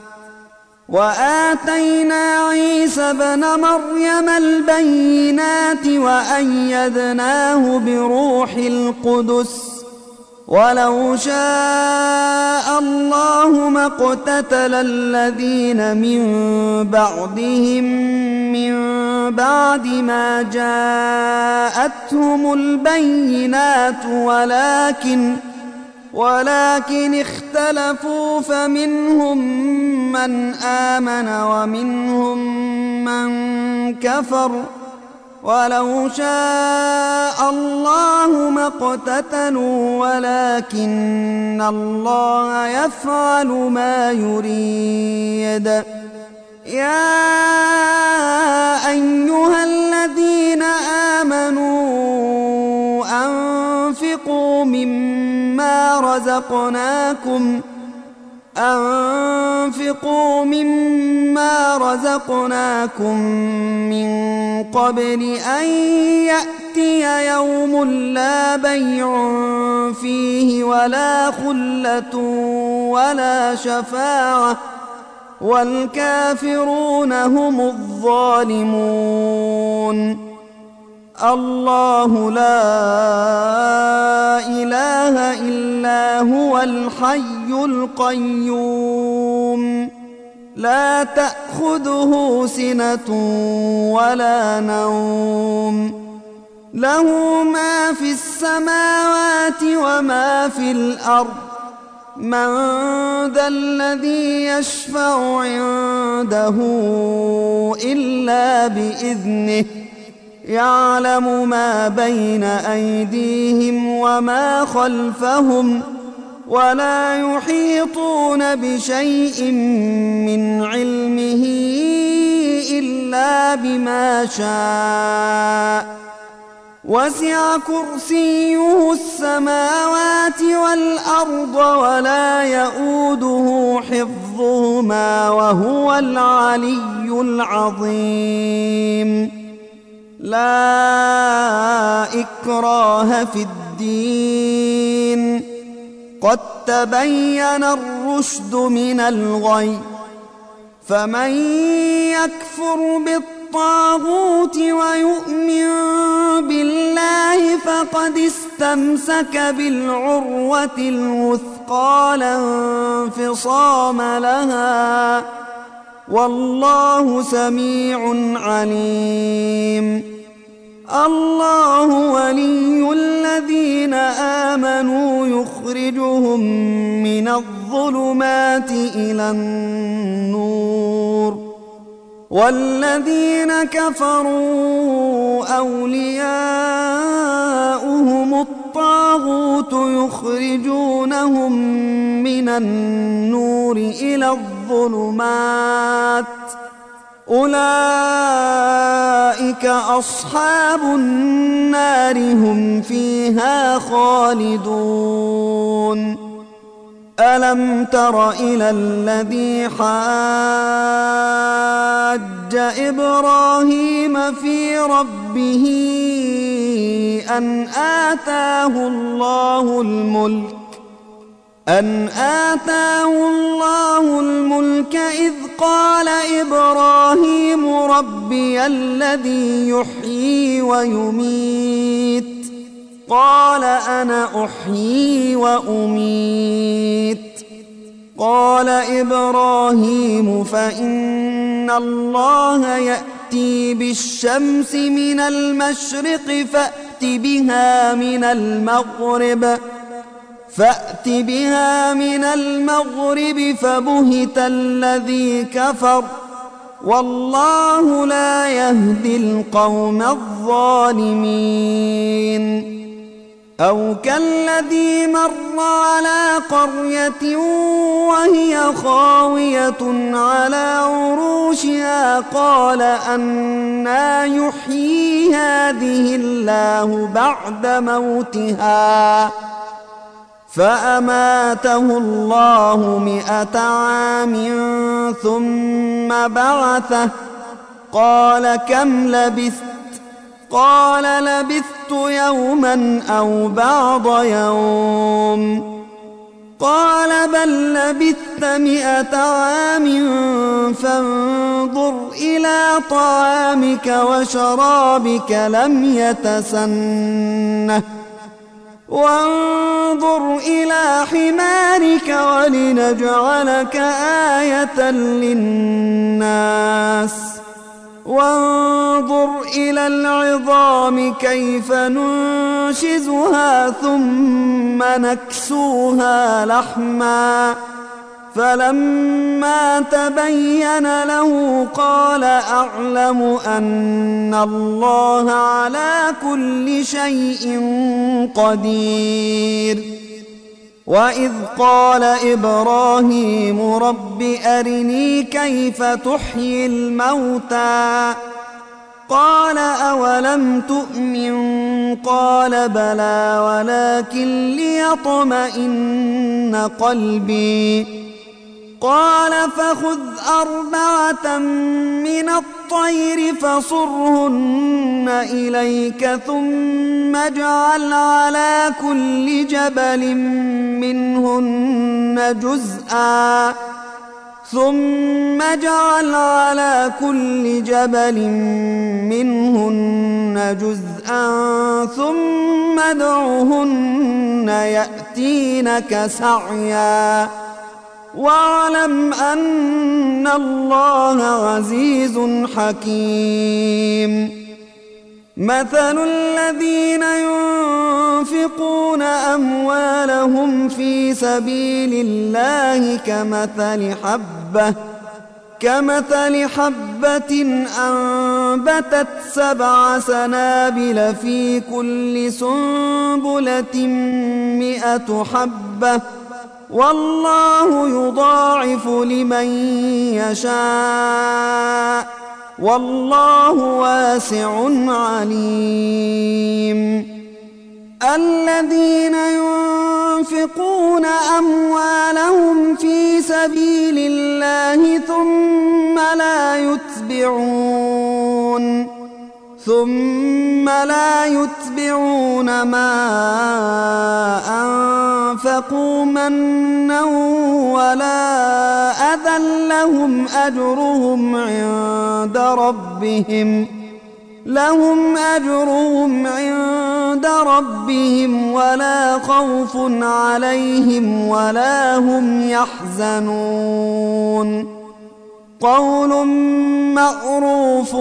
وآتينا عيسى ابن مريم البينات وأيدناه بروح القدس ولو شاء الله ما اقتتل الذين من بعدهم من بعد ما جاءتهم البينات ولكن ولكن اختلفوا فمنهم من آمن ومنهم من كفر ولو شاء الله ما اقتتلوا ولكن الله يفعل ما يريد. يا أيها الذين آمنوا أنفقوا مما رزقناكم أنفقوا مما رزقناكم من قبل أن يأتي يوم لا بيع فيه ولا خلة ولا شفاعة والكافرون هم الظالمون. الله لا إله إلا هو الحي القيوم لا تأخذه سنة ولا نوم له ما في السماوات وما في الأرض من ذا الذي يشفع عنده إلا بإذنه يعلم ما بين أيديهم وما خلفهم ولا يحيطون بشيء من علمه إلا بما شاء وسع كرسيه السماوات والأرض ولا يؤوده حفظهما وهو العلي العظيم. لا إكراه في الدين قد تبين الرشد من الغي فمن يكفر بالطاغوت ويؤمن بالله فقد استمسك بالعروة الوثقى لا انفصام لها والله سميع عليم. الله ولي الذين آمنوا يخرجهم من الظلمات إلى النور والذين كفروا أولياؤهم الطاغوت يخرجونهم من النور إلى الظلمات أولئك أصحاب النار هم فيها خالدون ألم تر إلى الذي حاج إبراهيم في ربه أن آتاه الله الملك أن آتاه الله الملك إذ قال إبراهيم ربي الذي يحيي ويميت قال أنا أحيي وأميت قال إبراهيم فإن الله يأتي بالشمس من المشرق فأت بها من المغرب فأت بها من المغرب فبهت الذي كفر والله لا يهدي القوم الظالمين أو كالذي مر على قرية وهي خاوية على عروشها قال أنى يحيي هذه الله بعد موتها فأماته الله مئة عام ثم بعثه قال كم لبثت قال لبثت يوما أو بعض يوم قال بل لبثت مئة عام فانظر إلى طعامك وشرابك لم يتسنه وانظر إلى حمارك ولنجعلك آية للناس وانظر إلى العظام كيف ننشزها ثم نكسوها لحما فلما تبين له قال أعلم أن الله على كل شيء قدير وإذ قال إبراهيم رب أرني كيف تحيي الموتى قال أولم تؤمن قال بلى ولكن ليطمئن قلبي قال فخذ أربعة من الطير فصرهن إليك ثم اجعل على كل جبل منهن جزءا ثم اجعل على كل جبل منهن جزءا ثم ادعهن يأتينك سعيا واعلم أن الله عزيز حكيم مثل الذين ينفقون أموالهم في سبيل الله كمثل حبة كمثل حبة أنبتت سبع سنابل في كل سنبلة مئة حبة والله يضاعف لمن يشاء والله واسع عليم الذين ينفقون أموالهم في سبيل الله ثم لا يتبعون ثم لا يتبعون ما أنفقوا منا ولا أذى لهم أجرهم عند ربهم لهم أجرهم عند ربهم ولا خوف عليهم ولا هم يحزنون قول معروف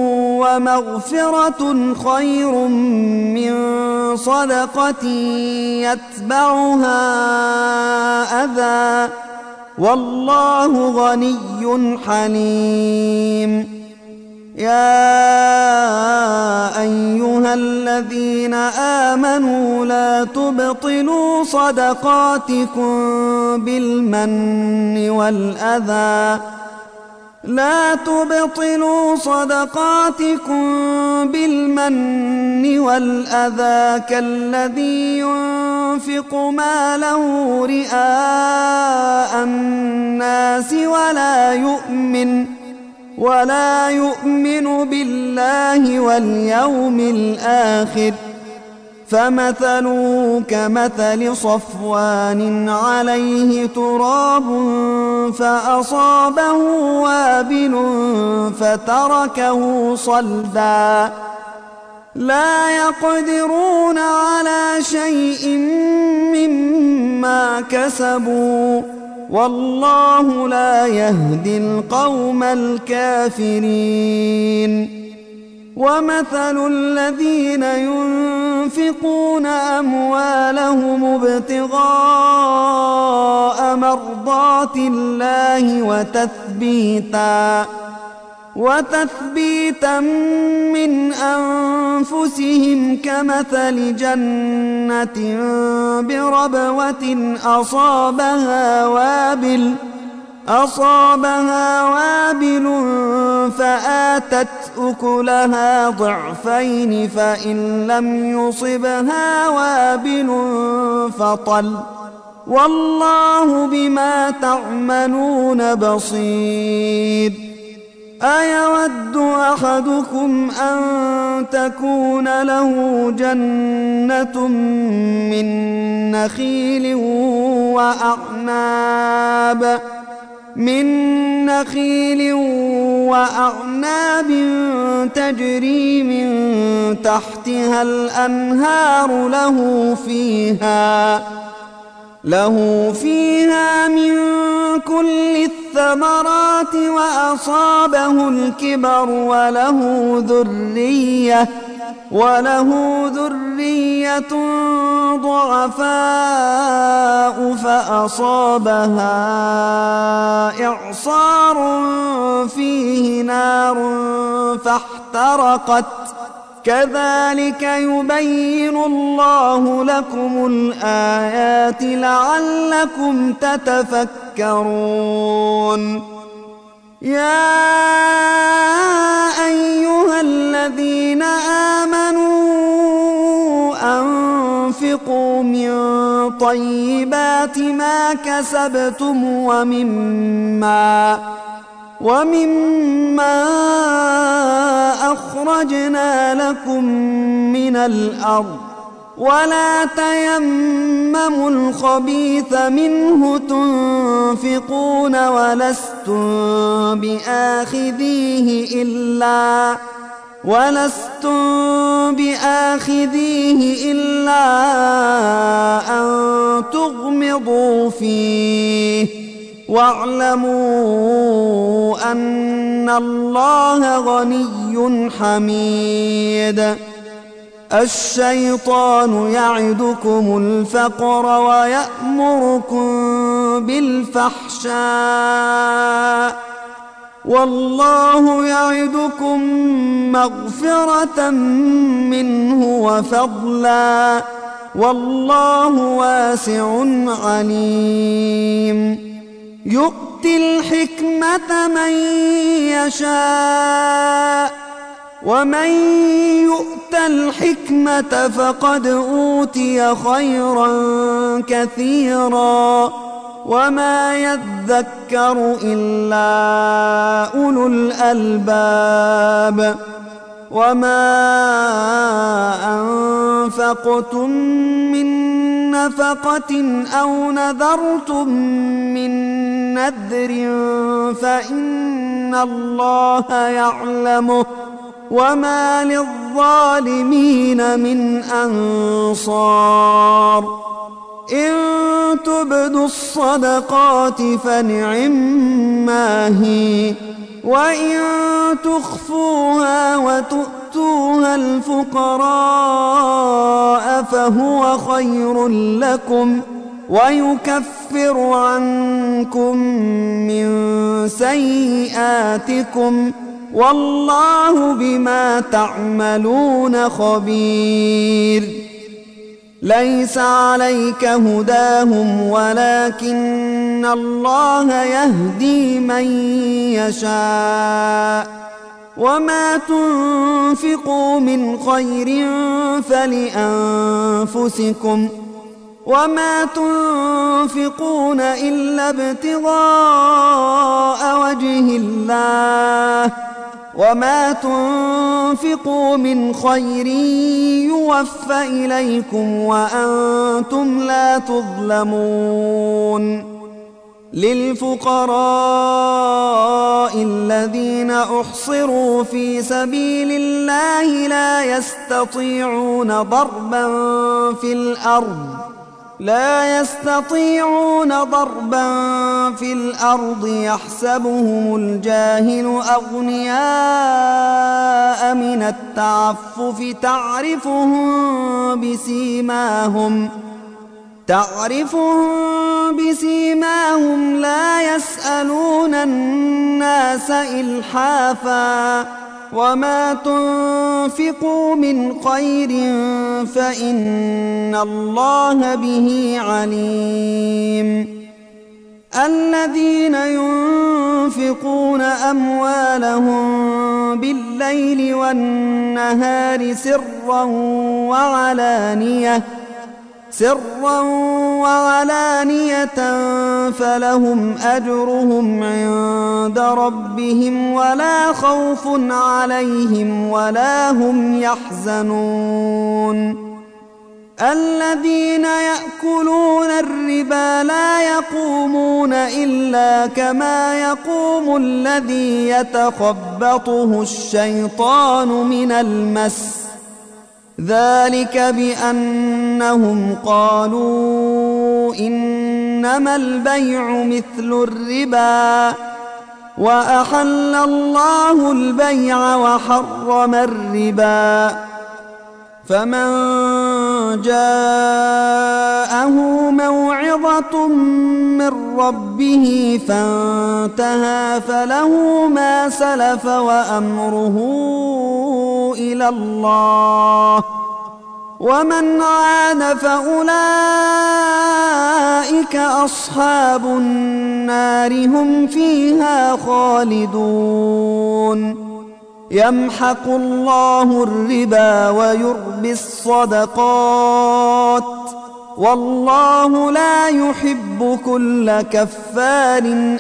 ومغفرة خير من صدقة يتبعها أذى والله غني حليم يا أيها الذين آمنوا لا تبطلوا صدقاتكم بالمن والأذى لا تبطلوا صدقاتكم بالمن والأذى كالذي ينفق ماله رئاء الناس ولا يؤمن ولا يؤمن بالله واليوم الآخر فمثله كمثل صفوان عليه تراب فأصابه وابل فتركه صلدا لا يقدرون على شيء مما كسبوا والله لا يهدي القوم الكافرين ومثل الذين ينفقون أموالهم ابتغاء مرضات الله وتثبيتا وتثبيتا من أنفسهم كمثل جنة بربوة أصابها وابل أصابها وابل فآتت أكلها ضعفين فإن لم يصبها وابل فطل والله بما تعملون بصير أيود أحدكم أن تكون له جنة من نخيل وأعناب من نخيل وأعناب تجري من تحتها الأنهار له فيها له فيها من كل الثمرات وأصابه الكبر وله ذرية وله ذرية ضعفاء فأصابها إعصار فيه نار فاحترقت كذلك يبين الله لكم الآيات لعلكم تتفكرون يا أيها الذين آمنوا أنفقوا من طيبات ما كسبتم ومما ومما أخرجنا لكم من الأرض ولا تيمموا الخبيث منه تنفقون ولستم بآخذيه إلا ولستم بآخذيه إلا أن تغمضوا فيه واعلموا أن الله غني حميد الشيطان يعدكم الفقر ويأمركم بالفحشاء والله يعدكم مغفرة منه وفضلا والله واسع عليم يؤتي الحكمة من يشاء ومن يؤت الحكمة فقد أوتي خيرا كثيرا وما يذكر إلا أولو الألباب وما أنفقتم من نفقة أو نذرتم من نذر فإن الله يعلمه وما للظالمين من أنصار إن تبدوا الصدقات فنعما هي وإن تخفوها وتؤتوها الفقراء فهو خير لكم ويكفر عنكم من سيئاتكم والله بما تعملون خبير ليس عليك هداهم ولكن الله يهدي من يشاء وما تنفقوا من خير فلأنفسكم وما تنفقون إلا ابتغاء وجه الله وما تنفقوا من خير يوفى إليكم وأنتم لا تظلمون للفقراء الذين أحصروا في سبيل الله لا يستطيعون ضربا في الأرض لا يستطيعون ضربا في الأرض يحسبهم الجاهل أغنياء من التعفف تعرفهم بسيماهم تعرفهم بسيماهم لا يسألون الناس إلحافا وما تنفقوا من خير فإن الله به عليم الذين ينفقون أموالهم بالليل والنهار سرا وعلانية سرا وعلانية فلهم أجرهم عند ربهم ولا خوف عليهم ولا هم يحزنون الذين يأكلون الربا لا يقومون إلا كما يقوم الذي يتخبطه الشيطان من المس ذلك بأنهم قالوا إنما البيع مثل الربا وأحل الله البيع وحرم الربا فمن جاءه موعظة من ربه فانتهى فله ما سلف وأمره إلى الله ومن عاد فأولئك أصحاب النار هم فيها خالدون يمحق الله الربا ويربي الصدقات والله لا يحب كل كفار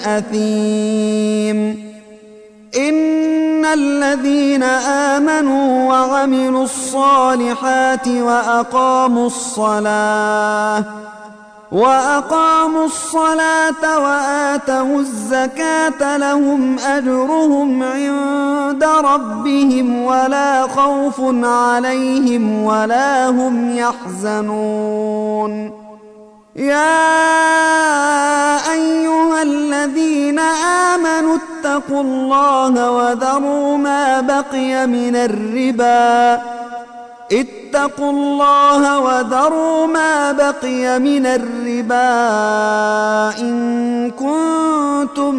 أثيم إن الذين آمنوا وعملوا الصالحات وأقاموا الصلاة وأقاموا الصلاة وآتوا الزكاة لهم أجرهم عند ربهم ولا خوف عليهم ولا هم يحزنون يا أيها الذين آمنوا اتقوا الله وذروا ما بقي من الربا اتقوا الله وذروا ما بقي من الربا إن كنتم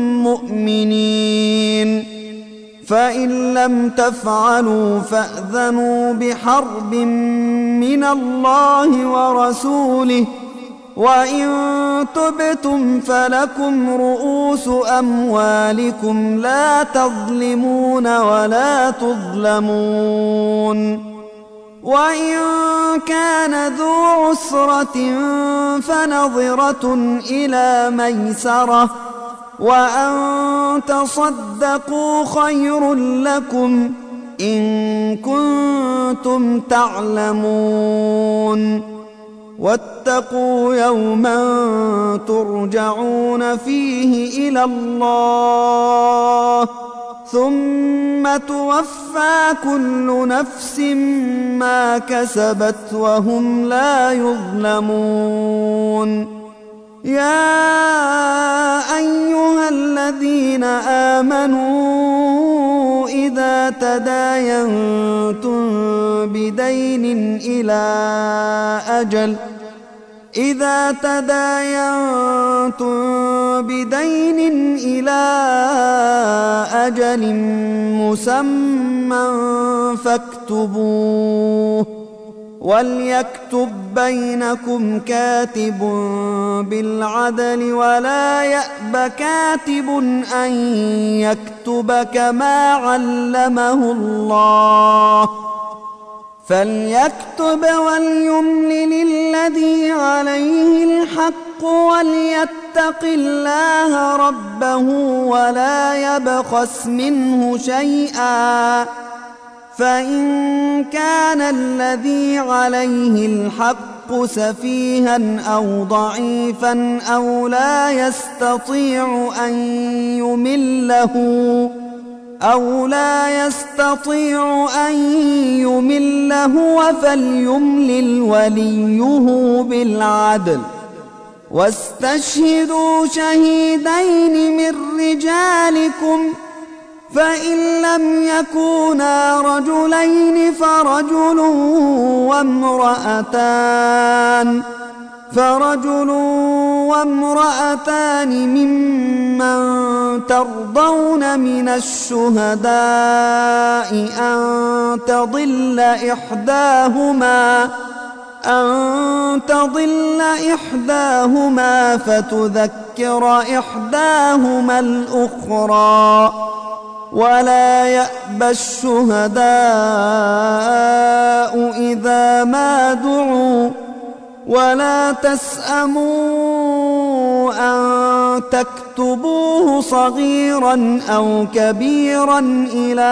مؤمنين فإن لم تفعلوا فأذنوا بحرب من الله ورسوله وإن تبتم فلكم رؤوس أموالكم لا تظلمون ولا تظلمون وإن كان ذو عسرة فنظرة إلى ميسرة وأن تصدقوا خير لكم إن كنتم تعلمون واتقوا يوما ترجعون فيه إلى الله ثم توفى كل نفس ما كسبت وهم لا يظلمون يا أيها الذين آمنوا إذا تداينتم بدين إلى أجل إذا تداينتم بدين إلى أجل مسمى فاكتبوه وليكتب بينكم كاتب بالعدل ولا يأب كاتب أن يكتب كما علمه الله فليكتب وليملل الذي عليه الحق وليتق الله ربه ولا يبخس منه شيئا فإن كان الذي عليه الحق سفيها أو ضعيفا أو لا يستطيع أن يمله أو لا يستطيع أن يمله فليملل وليه بالعدل واستشهدوا شهيدين من رجالكم فإن لم يكونا رجلين فرجل وامرأتان فرجل وامرأتان ممن ترضون من الشهداء أن تضل إحداهما أن تضل إحداهما فتذكر إحداهما الأخرى ولا يأبى الشهداء إذا ما دعوا ولا تسأموا أن تكتبوه صغيرا أو كبيرا إلى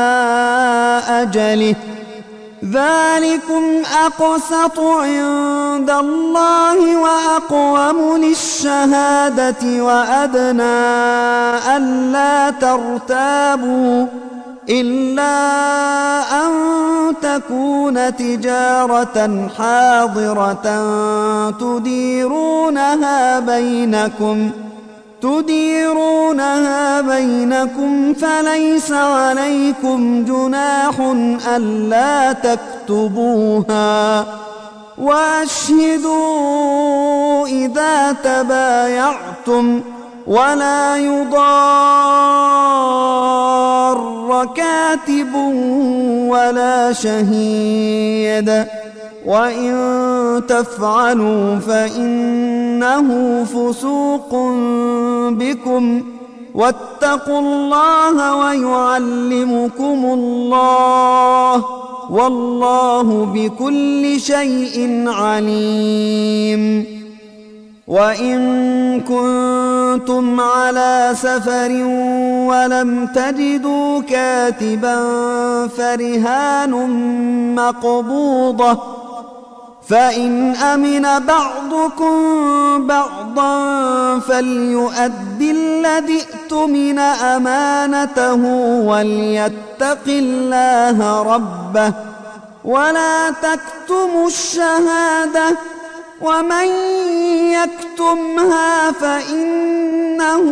أجله ذلكم أقسط عند الله وأقوم للشهادة وأدنى ألا ترتابوا إلا أن تكون تجارة حاضرة تديرونها بينكم تديرونها بينكم فليس عليكم جناح ألا تكتبوها وأشهدوا إذا تبايعتم ولا يضار كاتب ولا شهيد وإن تفعلوا فإنه فسوق بكم واتقوا الله ويعلمكم الله والله بكل شيء عليم وإن كنتم على سفر ولم تجدوا كاتبا فرهان مقبوضة فإن أمن بعضكم بعضا فليؤدي الذي اؤتمن أمانته وليتق الله ربه ولا تكتموا الشهادة ومن يكتمها فإنه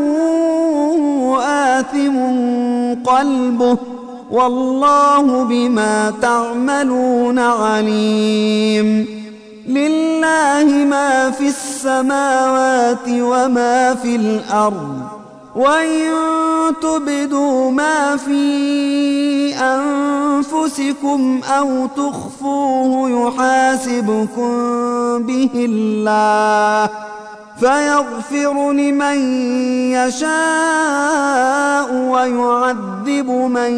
آثم قلبه والله بما تعملون عليم لله ما في السماوات وما في الأرض وإن تبدوا ما في أنفسكم أو تخفوه يحاسبكم به الله فيغفر لمن يشاء ويعذب من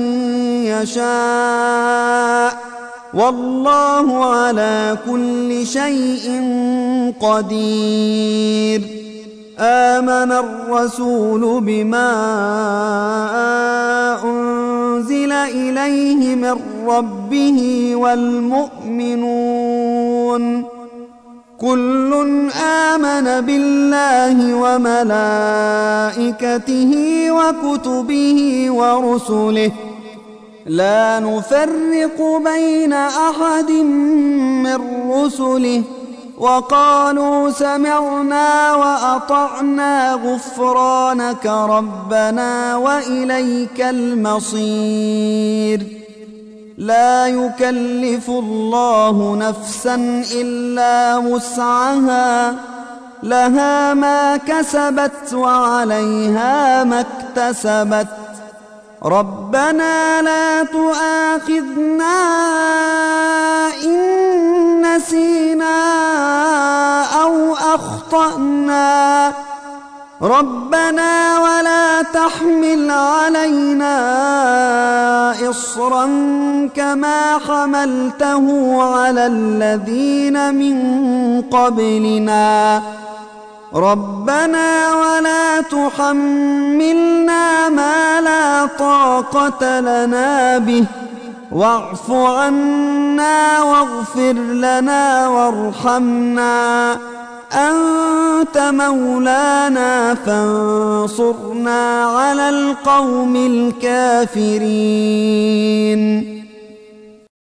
يشاء والله على كل شيء قدير آمن الرسول بما أنزل إليه من ربه والمؤمنون كل آمن بالله وملائكته وكتبه ورسله لا نفرق بين أحد من رسله وقالوا سمعنا وأطعنا غفرانك ربنا وإليك المصير لا يكلف الله نفسا إلا وسعها لها ما كسبت وعليها ما اكتسبت ربنا لا تؤاخذنا إن نسينا أو أخطأنا ربنا ولا تحمل علينا إصرا كما حملته على الذين من قبلنا ربنا ولا تحملنا ما لا طاقة لنا به واعف عنا واغفر لنا وارحمنا أنت مولانا فانصرنا على القوم الكافرين